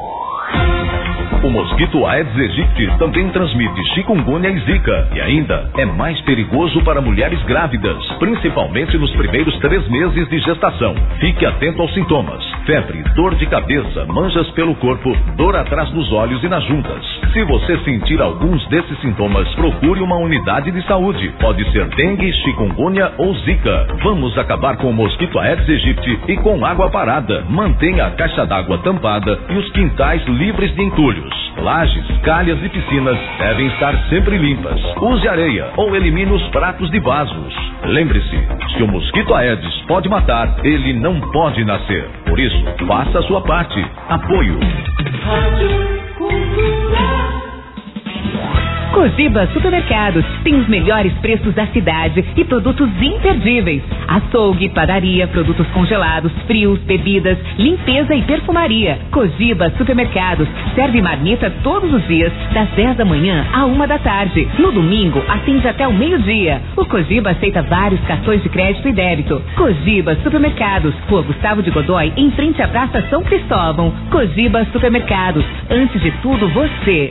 O mosquito Aedes aegypti também transmite chikungunya e zika. E ainda é mais perigoso para mulheres grávidas, principalmente nos primeiros 3 meses de gestação. Fique atento aos sintomas: febre, dor de cabeça, manchas pelo corpo, dor atrás dos olhos e nas juntas. Se você sentir alguns desses sintomas, procure uma unidade de saúde. Pode ser dengue, chikungunya ou zika. Vamos acabar com o mosquito Aedes aegypti e com água parada. Mantenha a caixa d'água tampada e os quintais livres de entulhos. Lajes, calhas e piscinas devem estar sempre limpas. Use areia ou elimine os pratos de vasos. Lembre-se, se o mosquito Aedes pode matar, ele não pode nascer. Por isso, faça a sua parte. Apoio. Cogiba Supermercados tem os melhores preços da cidade e produtos imperdíveis. Açougue, padaria, produtos congelados, frios, bebidas, limpeza e perfumaria. Cogiba Supermercados serve marmita todos os dias, das 10 da manhã à 1 da tarde. No domingo, atende até o meio-dia. O Cogiba aceita vários cartões de crédito e débito. Cogiba Supermercados, Rua Gustavo de Godoy, em frente à Praça São Cristóvão. Cogiba Supermercados, antes de tudo você.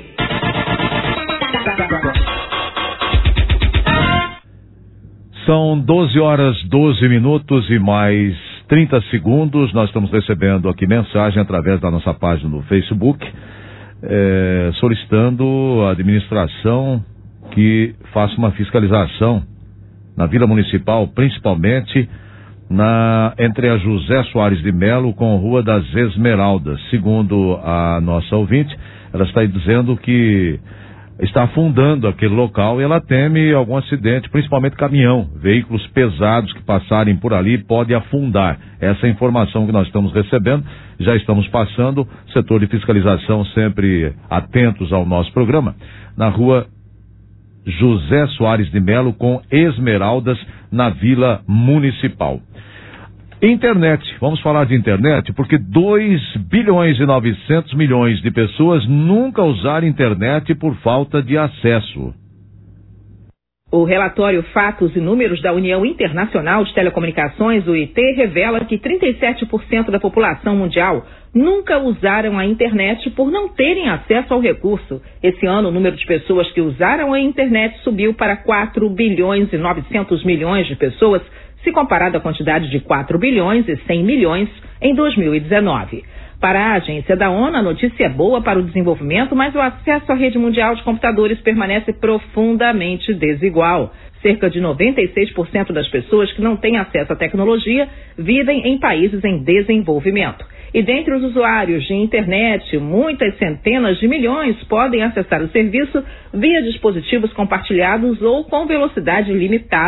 São 12 horas 12 minutos e mais 30 segundos. Nós estamos recebendo aqui mensagem através da nossa página no Facebook, solicitando a administração que faça uma fiscalização na Vila Municipal, principalmente entre a José Soares de Melo com a Rua das Esmeraldas. Segundo a nossa ouvinte, ela está dizendo que está afundando aquele local e ela teme algum acidente, principalmente caminhão, veículos pesados que passarem por ali podem afundar. Essa é a informação que nós estamos recebendo, já estamos passando, setor de fiscalização sempre atentos ao nosso programa, na Rua José Soares de Melo com Esmeraldas, na Vila Municipal. Internet, vamos falar de internet, porque 2 bilhões e 900 milhões de pessoas nunca usaram internet por falta de acesso. O relatório Fatos e Números da União Internacional de Telecomunicações, UIT, revela que 37% da população mundial nunca usaram a internet por não terem acesso ao recurso. Esse ano, o número de pessoas que usaram a internet subiu para 4 bilhões e 900 milhões de pessoas, se comparado à quantidade de 4 bilhões e 100 milhões em 2019. Para a agência da ONU, a notícia é boa para o desenvolvimento, mas o acesso à rede mundial de computadores permanece profundamente desigual. Cerca de 96% das pessoas que não têm acesso à tecnologia vivem em países em desenvolvimento. E dentre os usuários de internet, muitas centenas de milhões podem acessar o serviço via dispositivos compartilhados ou com velocidade limitada.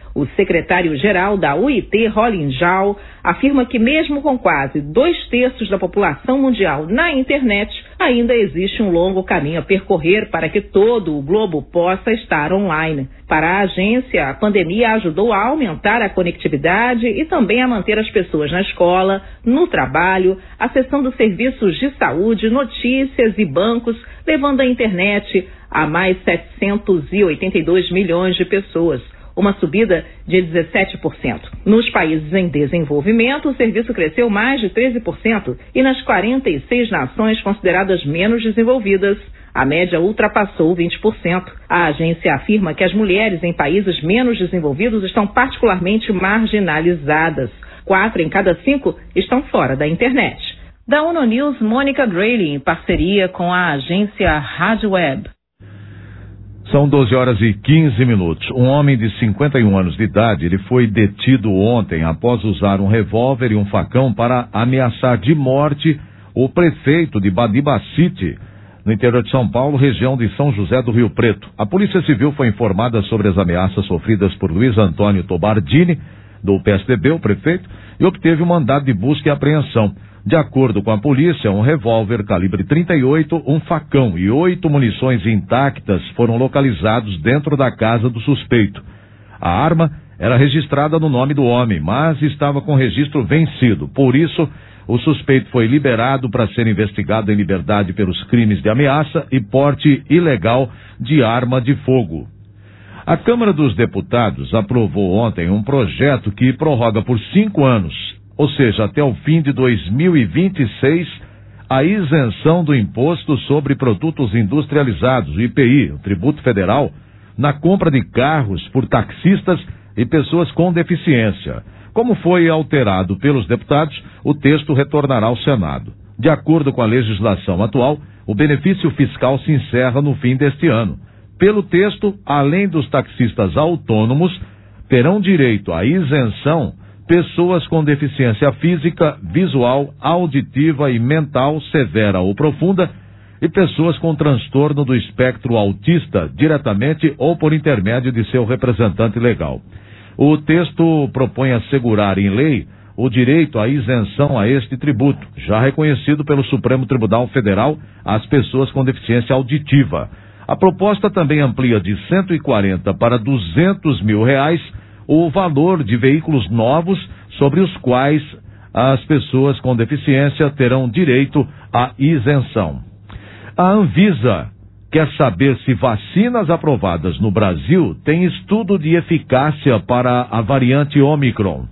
O secretário-geral da UIT, Rolin Zhao, afirma que mesmo com quase 2/3 da população mundial na internet, ainda existe um longo caminho a percorrer para que todo o globo possa estar online. Para a agência, a pandemia ajudou a aumentar a conectividade e também a manter as pessoas na escola, no trabalho, acessando serviços de saúde, notícias e bancos, levando a internet a mais 782 milhões de pessoas, uma subida de 17%. Nos países em desenvolvimento, o serviço cresceu mais de 13% e nas 46 nações consideradas menos desenvolvidas, a média ultrapassou 20%. A agência afirma que as mulheres em países menos desenvolvidos estão particularmente marginalizadas. 4 em cada 5 estão fora da internet. Da ONU News, Mônica Grayley, em parceria com a agência Rádio Web. São 12h15. Um homem de 51 anos de idade, ele foi detido ontem após usar um revólver e um facão para ameaçar de morte o prefeito de Badibacite, no interior de São Paulo, região de São José do Rio Preto. A Polícia Civil foi informada sobre as ameaças sofridas por Luiz Antônio Tobardini, do PSDB, o prefeito, e obteve um mandado de busca e apreensão. De acordo com a polícia, um revólver calibre 38, um facão e 8 munições intactas foram localizados dentro da casa do suspeito. A arma era registrada no nome do homem, mas estava com registro vencido. Por isso, o suspeito foi liberado para ser investigado em liberdade pelos crimes de ameaça e porte ilegal de arma de fogo. A Câmara dos Deputados aprovou ontem um projeto que prorroga por 5 anos, ou seja, até o fim de 2026, a isenção do Imposto sobre Produtos Industrializados, o IPI, o Tributo Federal, na compra de carros por taxistas e pessoas com deficiência. Como foi alterado pelos deputados, o texto retornará ao Senado. De acordo com a legislação atual, o benefício fiscal se encerra no fim deste ano. Pelo texto, além dos taxistas autônomos, terão direito à isenção pessoas com deficiência física, visual, auditiva e mental severa ou profunda e pessoas com transtorno do espectro autista, diretamente ou por intermédio de seu representante legal. O texto propõe assegurar em lei o direito à isenção a este tributo, já reconhecido pelo Supremo Tribunal Federal às pessoas com deficiência auditiva. A proposta também amplia de 140 para 200 mil reais o valor de veículos novos sobre os quais as pessoas com deficiência terão direito à isenção. A Anvisa quer saber se vacinas aprovadas no Brasil têm estudo de eficácia para a variante Ômicron.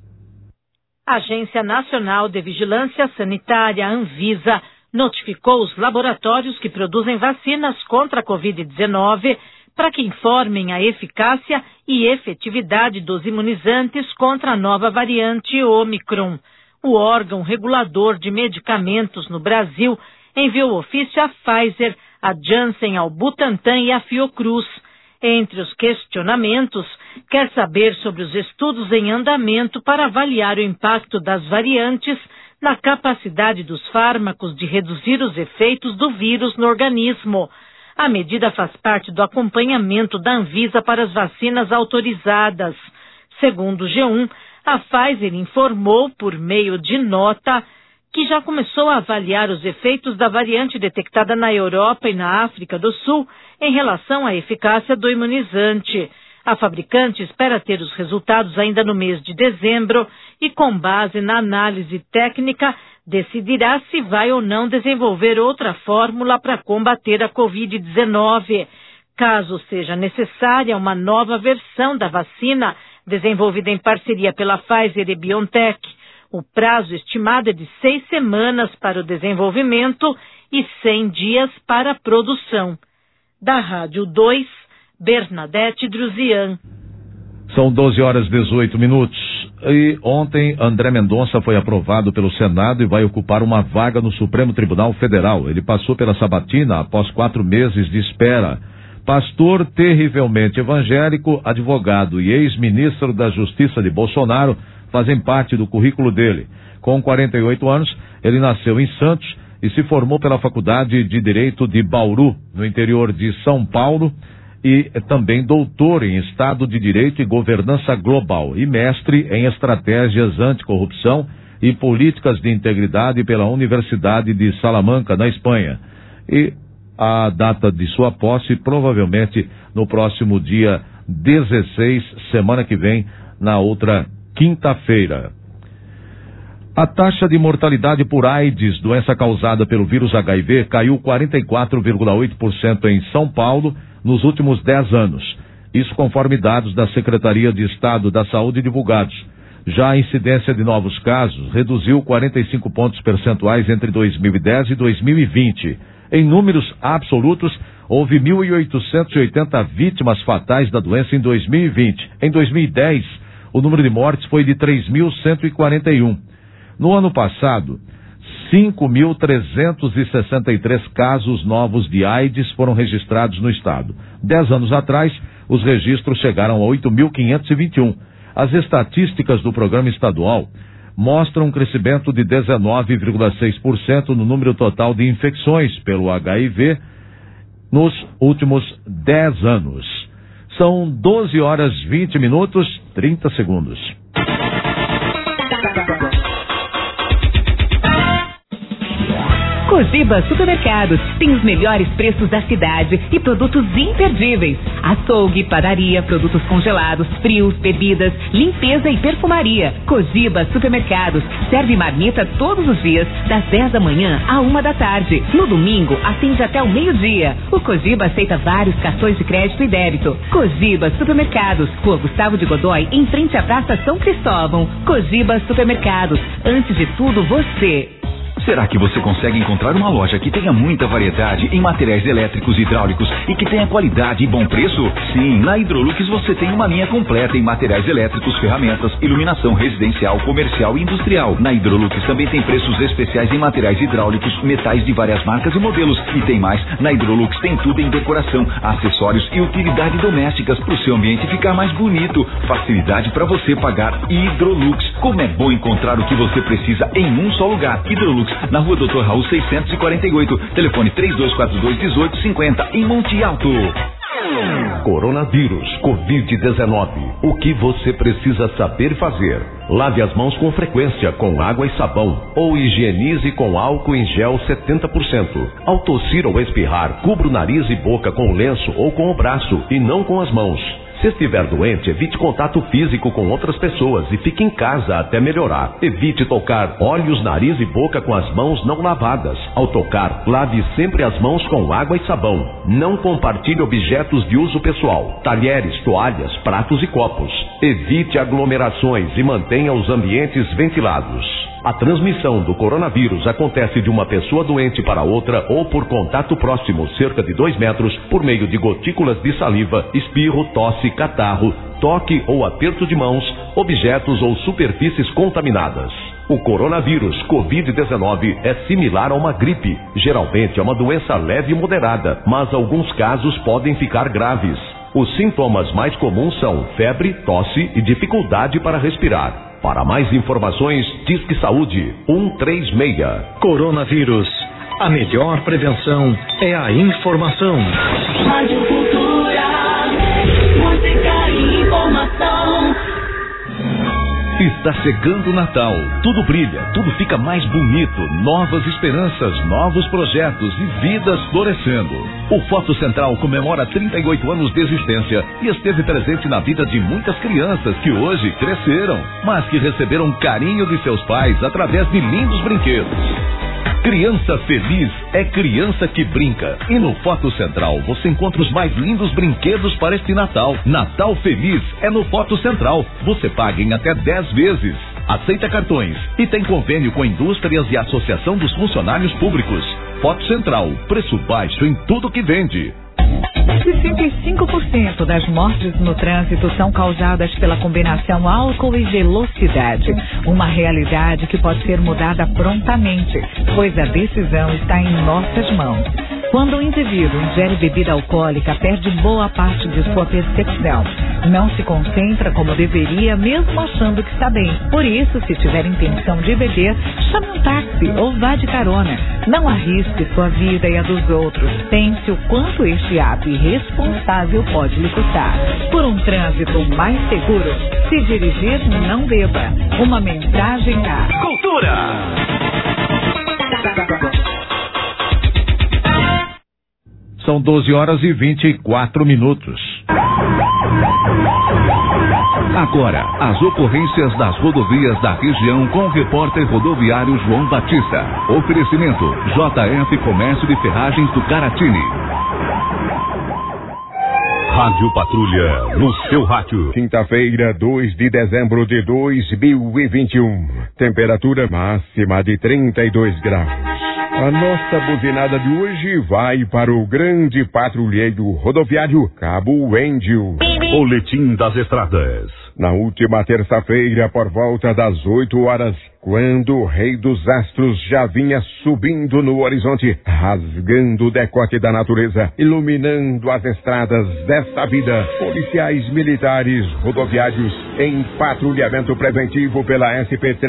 A Agência Nacional de Vigilância Sanitária, Anvisa, notificou os laboratórios que produzem vacinas contra a Covid-19 para que informem a eficácia e efetividade dos imunizantes contra a nova variante Ômicron. O órgão regulador de medicamentos no Brasil enviou ofício à Pfizer, a Janssen, ao Butantan e à Fiocruz. Entre os questionamentos, quer saber sobre os estudos em andamento para avaliar o impacto das variantes na capacidade dos fármacos de reduzir os efeitos do vírus no organismo. A medida faz parte do acompanhamento da Anvisa para as vacinas autorizadas. Segundo o G1, a Pfizer informou, por meio de nota, que já começou a avaliar os efeitos da variante detectada na Europa e na África do Sul em relação à eficácia do imunizante. A fabricante espera ter os resultados ainda no mês de dezembro e, com base na análise técnica, decidirá se vai ou não desenvolver outra fórmula para combater a Covid-19. Caso seja necessária uma nova versão da vacina, desenvolvida em parceria pela Pfizer e BioNTech, o prazo estimado é de 6 semanas para o desenvolvimento e 100 dias para a produção. Da Rádio 2, Bernadette Druzian. São 12h18. E ontem, André Mendonça foi aprovado pelo Senado e vai ocupar uma vaga no Supremo Tribunal Federal. Ele passou pela sabatina após 4 meses de espera. Pastor terrivelmente evangélico, advogado e ex-ministro da Justiça de Bolsonaro fazem parte do currículo dele. Com 48 anos, ele nasceu em Santos e se formou pela Faculdade de Direito de Bauru, no interior de São Paulo, e também doutor em Estado de Direito e Governança Global e mestre em Estratégias Anticorrupção e Políticas de Integridade pela Universidade de Salamanca, na Espanha. E a data de sua posse provavelmente no próximo dia 16, semana que vem, na outra quinta-feira. A taxa de mortalidade por AIDS, doença causada pelo vírus HIV, caiu 44,8% em São Paulo nos últimos 10 anos. Isso conforme dados da Secretaria de Estado da Saúde divulgados. Já a incidência de novos casos reduziu 45 pontos percentuais entre 2010 e 2020. Em números absolutos, houve 1.880 vítimas fatais da doença em 2020. Em 2010, o número de mortes foi de 3.141. No ano passado, 5.363 casos novos de AIDS foram registrados no estado. 10 anos atrás, os registros chegaram a 8.521. As estatísticas do programa estadual mostram um crescimento de 19,6% no número total de infecções pelo HIV nos últimos 10 anos. São 12 horas 20 minutos, 30 segundos. Cogiba Supermercados tem os melhores preços da cidade e produtos imperdíveis. Açougue, padaria, produtos congelados, frios, bebidas, limpeza e perfumaria. Cogiba Supermercados serve marmita todos os dias, das 10 da manhã à 1 da tarde. No domingo, atende até o meio-dia. O Cogiba aceita vários cartões de crédito e débito. Cogiba Supermercados, Rua Gustavo de Godoy, em frente à Praça São Cristóvão. Cogiba Supermercados, antes de tudo você. Será que você consegue encontrar uma loja que tenha muita variedade em materiais elétricos e hidráulicos e que tenha qualidade e bom preço? Sim, na Hidrolux você tem uma linha completa em materiais elétricos, ferramentas, iluminação residencial, comercial e industrial. Na Hidrolux também tem preços especiais em materiais hidráulicos, metais de várias marcas e modelos. E tem mais, na Hidrolux tem tudo em decoração, acessórios e utilidades domésticas para o seu ambiente ficar mais bonito. Facilidade para você pagar. Hidrolux. Como é bom encontrar o que você precisa em um só lugar. Hidrolux, na Rua Dr. Raul 648, telefone 3242-1850, em Monte Alto. Coronavírus, Covid-19. O que você precisa saber fazer? Lave as mãos com frequência com água e sabão ou higienize com álcool em gel 70%. Ao tossir ou espirrar, cubra o nariz e boca com o lenço ou com o braço e não com as mãos. Se estiver doente, evite contato físico com outras pessoas e fique em casa até melhorar. Evite tocar olhos, nariz e boca com as mãos não lavadas. Ao tocar, lave sempre as mãos com água e sabão. Não compartilhe objetos de uso pessoal, talheres, toalhas, pratos e copos. Evite aglomerações e mantenha os ambientes ventilados. A transmissão do coronavírus acontece de uma pessoa doente para outra ou por contato próximo, cerca de 2 metros, por meio de gotículas de saliva, espirro, tosse, catarro, toque ou aperto de mãos, objetos ou superfícies contaminadas. O coronavírus Covid-19 é similar a uma gripe. Geralmente é uma doença leve e moderada, mas alguns casos podem ficar graves. Os sintomas mais comuns são febre, tosse e dificuldade para respirar. Para mais informações, Disque Saúde 136. Coronavírus. A melhor prevenção é a informação. Rádio Cultura, música e informação. Está chegando o Natal. Tudo brilha, tudo fica mais bonito. Novas esperanças, novos projetos e vidas florescendo. O Foto Central comemora 38 anos de existência e esteve presente na vida de muitas crianças que hoje cresceram, mas que receberam carinho de seus pais através de lindos brinquedos. Criança feliz é criança que brinca. E no Foto Central você encontra os mais lindos brinquedos para este Natal. Natal feliz é no Foto Central. Você paga em até 10 vezes. Aceita cartões e tem convênio com indústrias e associação dos funcionários públicos. Foto Central, preço baixo em tudo que vende. 65% das mortes no trânsito são causadas pela combinação álcool e velocidade. Uma realidade que pode ser mudada prontamente, pois a decisão está em nossas mãos. Quando o indivíduo ingere bebida alcoólica, perde boa parte de sua percepção. Não se concentra como deveria, mesmo achando que está bem. Por isso, se tiver intenção de beber, chame um táxi ou vá de carona. Não arrisque sua vida e a dos outros. Pense o quanto este ato irresponsável pode lhe custar. Por um trânsito mais seguro, se dirigir, não beba. Uma mensagem da Cultura. São 12 horas e 24 minutos. Agora, as ocorrências das rodovias da região com o repórter rodoviário João Batista. Oferecimento JF Comércio de Ferragens do Caratini. Rádio Patrulha, no seu rádio. Quinta-feira, 2 de dezembro de 2021. Temperatura máxima de 32 graus. A nossa buzinada de hoje vai para o grande patrulheiro rodoviário Cabo Índio. Boletim das Estradas. Na última terça-feira, por volta das 8 horas, quando o rei dos astros já vinha subindo no horizonte, rasgando o decote da natureza, iluminando as estradas desta vida, policiais militares rodoviários em patrulhamento preventivo pela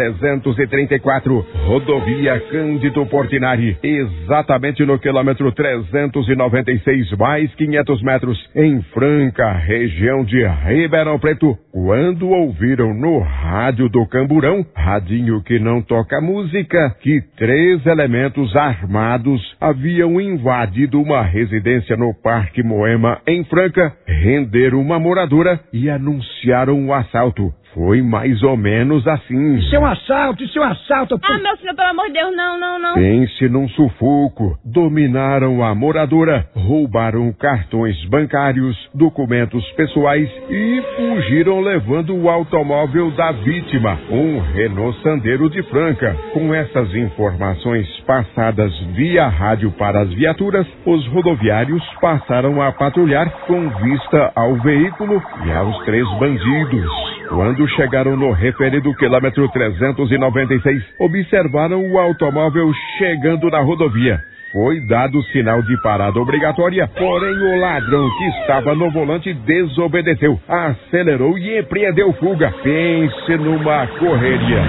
SP-334, rodovia Cândido Portinari, exatamente no quilômetro 396, mais 500 metros, em Franca, região de Ribeirão Preto, quando ouviram no rádio do Camburão, radinho que não toca música, que 3 elementos armados haviam invadido uma residência no Parque Moema, em Franca, renderam uma moradora e anunciaram um assalto. Foi mais ou menos assim. Isso é um assalto, isso é um assalto. Ah, meu senhor, pelo amor de Deus, não. Pense num sufoco. Dominaram a moradora, roubaram cartões bancários, documentos pessoais e fugiram levando o automóvel da vítima, um Renault Sandero de Franca. Com essas informações passadas via rádio para as viaturas, os rodoviários passaram a patrulhar com vista ao veículo e aos 3 bandidos. Quando chegaram no referido quilômetro 396, observaram o automóvel chegando na rodovia. Foi dado sinal de parada obrigatória, porém o ladrão que estava no volante desobedeceu, acelerou e empreendeu fuga. Pense numa correria.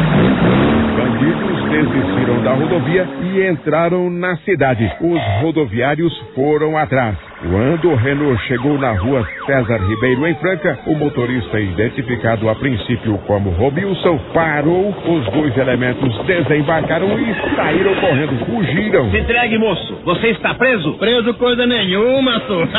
Bandidos desistiram da rodovia e entraram na cidade. Os rodoviários foram atrás. Quando o Renault chegou na rua César Ribeiro, em Franca, o motorista, identificado a princípio como Robilson, parou, os 2 elementos desembarcaram e saíram correndo, fugiram. Se entregue, moço. Você está preso? Preso coisa nenhuma, senhor.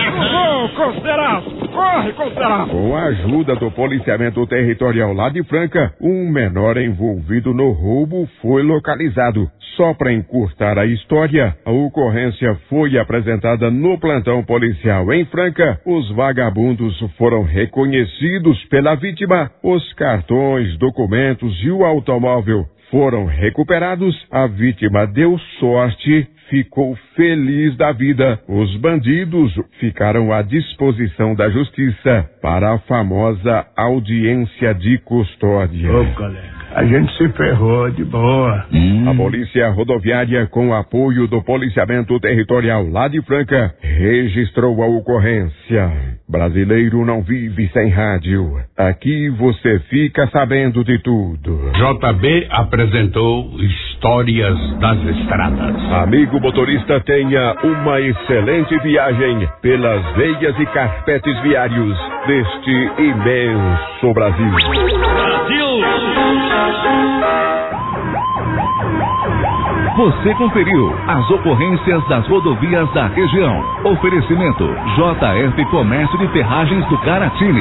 Corre, considerado. Com a ajuda do policiamento territorial lá de Franca, um menor envolvido no roubo foi localizado. Só para encurtar a história, a ocorrência foi apresentada no plantão policial em Franca. Os vagabundos foram reconhecidos pela vítima. Os cartões, documentos e o automóvel foram recuperados. A vítima deu sorte, ficou feliz da vida. Os bandidos ficaram à disposição da justiça para a famosa audiência de custódia. Ô, colega, a gente se ferrou de boa. A polícia rodoviária, com apoio do policiamento territorial lá de Franca, registrou a ocorrência. Brasileiro não vive sem rádio. Aqui você fica sabendo de tudo. JB apresentou Histórias das Estradas. Amigo motorista, tenha uma excelente viagem pelas veias e carpetes viários deste imenso Brasil. Você conferiu as ocorrências das rodovias da região. Oferecimento JF Comércio de Ferragens do Caratini.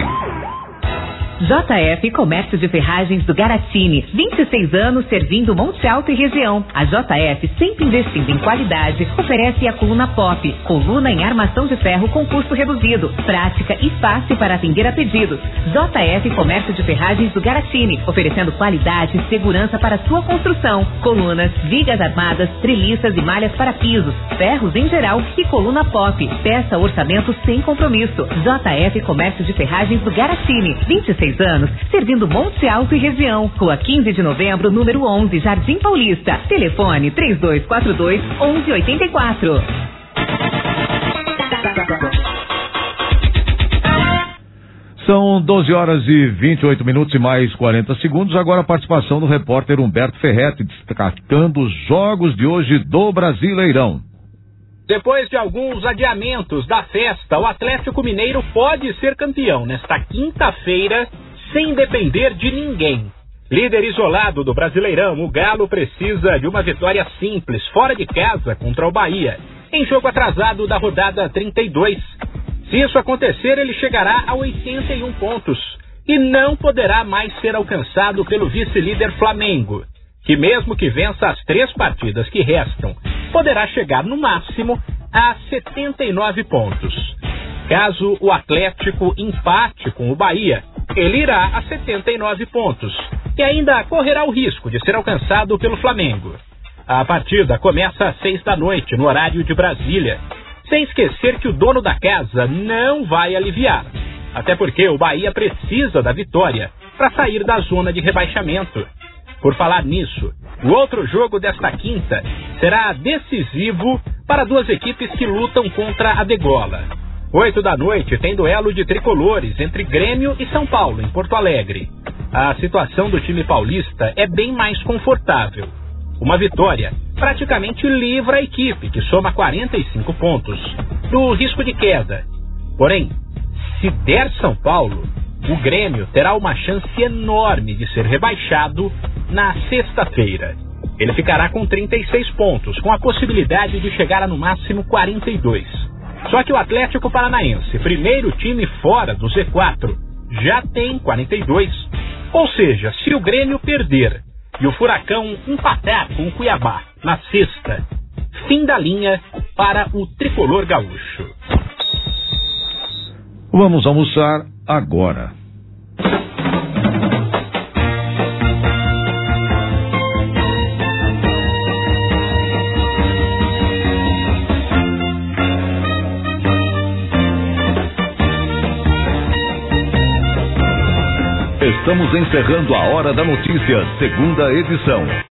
JF Comércio de Ferragens do Garatini, 26 anos servindo Monte Alto e região. A JF, sempre investindo em qualidade, oferece a coluna Pop, coluna em armação de ferro com custo reduzido, prática e fácil para atender a pedidos. JF Comércio de Ferragens do Garatini, oferecendo qualidade e segurança para sua construção. Colunas, vigas armadas, treliças e malhas para pisos, ferros em geral e coluna Pop. Peça orçamento sem compromisso. JF Comércio de Ferragens do Garatini, 26 anos, servindo Monte Alto e região. Rua 15 de novembro, número 11, Jardim Paulista. Telefone 3242-1184. São 12 horas e 28 minutos e mais 40 segundos. Agora a participação do repórter Humberto Ferretti, destacando os jogos de hoje do Brasileirão. Depois de alguns adiamentos da festa, o Atlético Mineiro pode ser campeão nesta quinta-feira, sem depender de ninguém. Líder isolado do Brasileirão, o Galo precisa de uma vitória simples, fora de casa, contra o Bahia, em jogo atrasado da rodada 32. Se isso acontecer, ele chegará a 81 pontos e não poderá mais ser alcançado pelo vice-líder Flamengo, que mesmo que vença as 3 partidas que restam, poderá chegar no máximo a 79 pontos. Caso o Atlético empate com o Bahia, ele irá a 79 pontos e ainda correrá o risco de ser alcançado pelo Flamengo. A partida começa às 6 da noite, no horário de Brasília, sem esquecer que o dono da casa não vai aliviar, até porque o Bahia precisa da vitória para sair da zona de rebaixamento. Por falar nisso, o outro jogo desta quinta será decisivo para 2 equipes que lutam contra a degola. 8 da noite tem duelo de tricolores entre Grêmio e São Paulo, em Porto Alegre. A situação do time paulista é bem mais confortável. Uma vitória praticamente livra a equipe, que soma 45 pontos, do risco de queda. Porém, se der São Paulo, o Grêmio terá uma chance enorme de ser rebaixado na sexta-feira. Ele ficará com 36 pontos, com a possibilidade de chegar a no máximo 42. Só que o Atlético Paranaense, primeiro time fora do Z4, já tem 42. Ou seja, se o Grêmio perder e o Furacão empatar com o Cuiabá na sexta, fim da linha para o tricolor gaúcho. Vamos almoçar agora. Estamos encerrando a Hora da Notícia, segunda edição.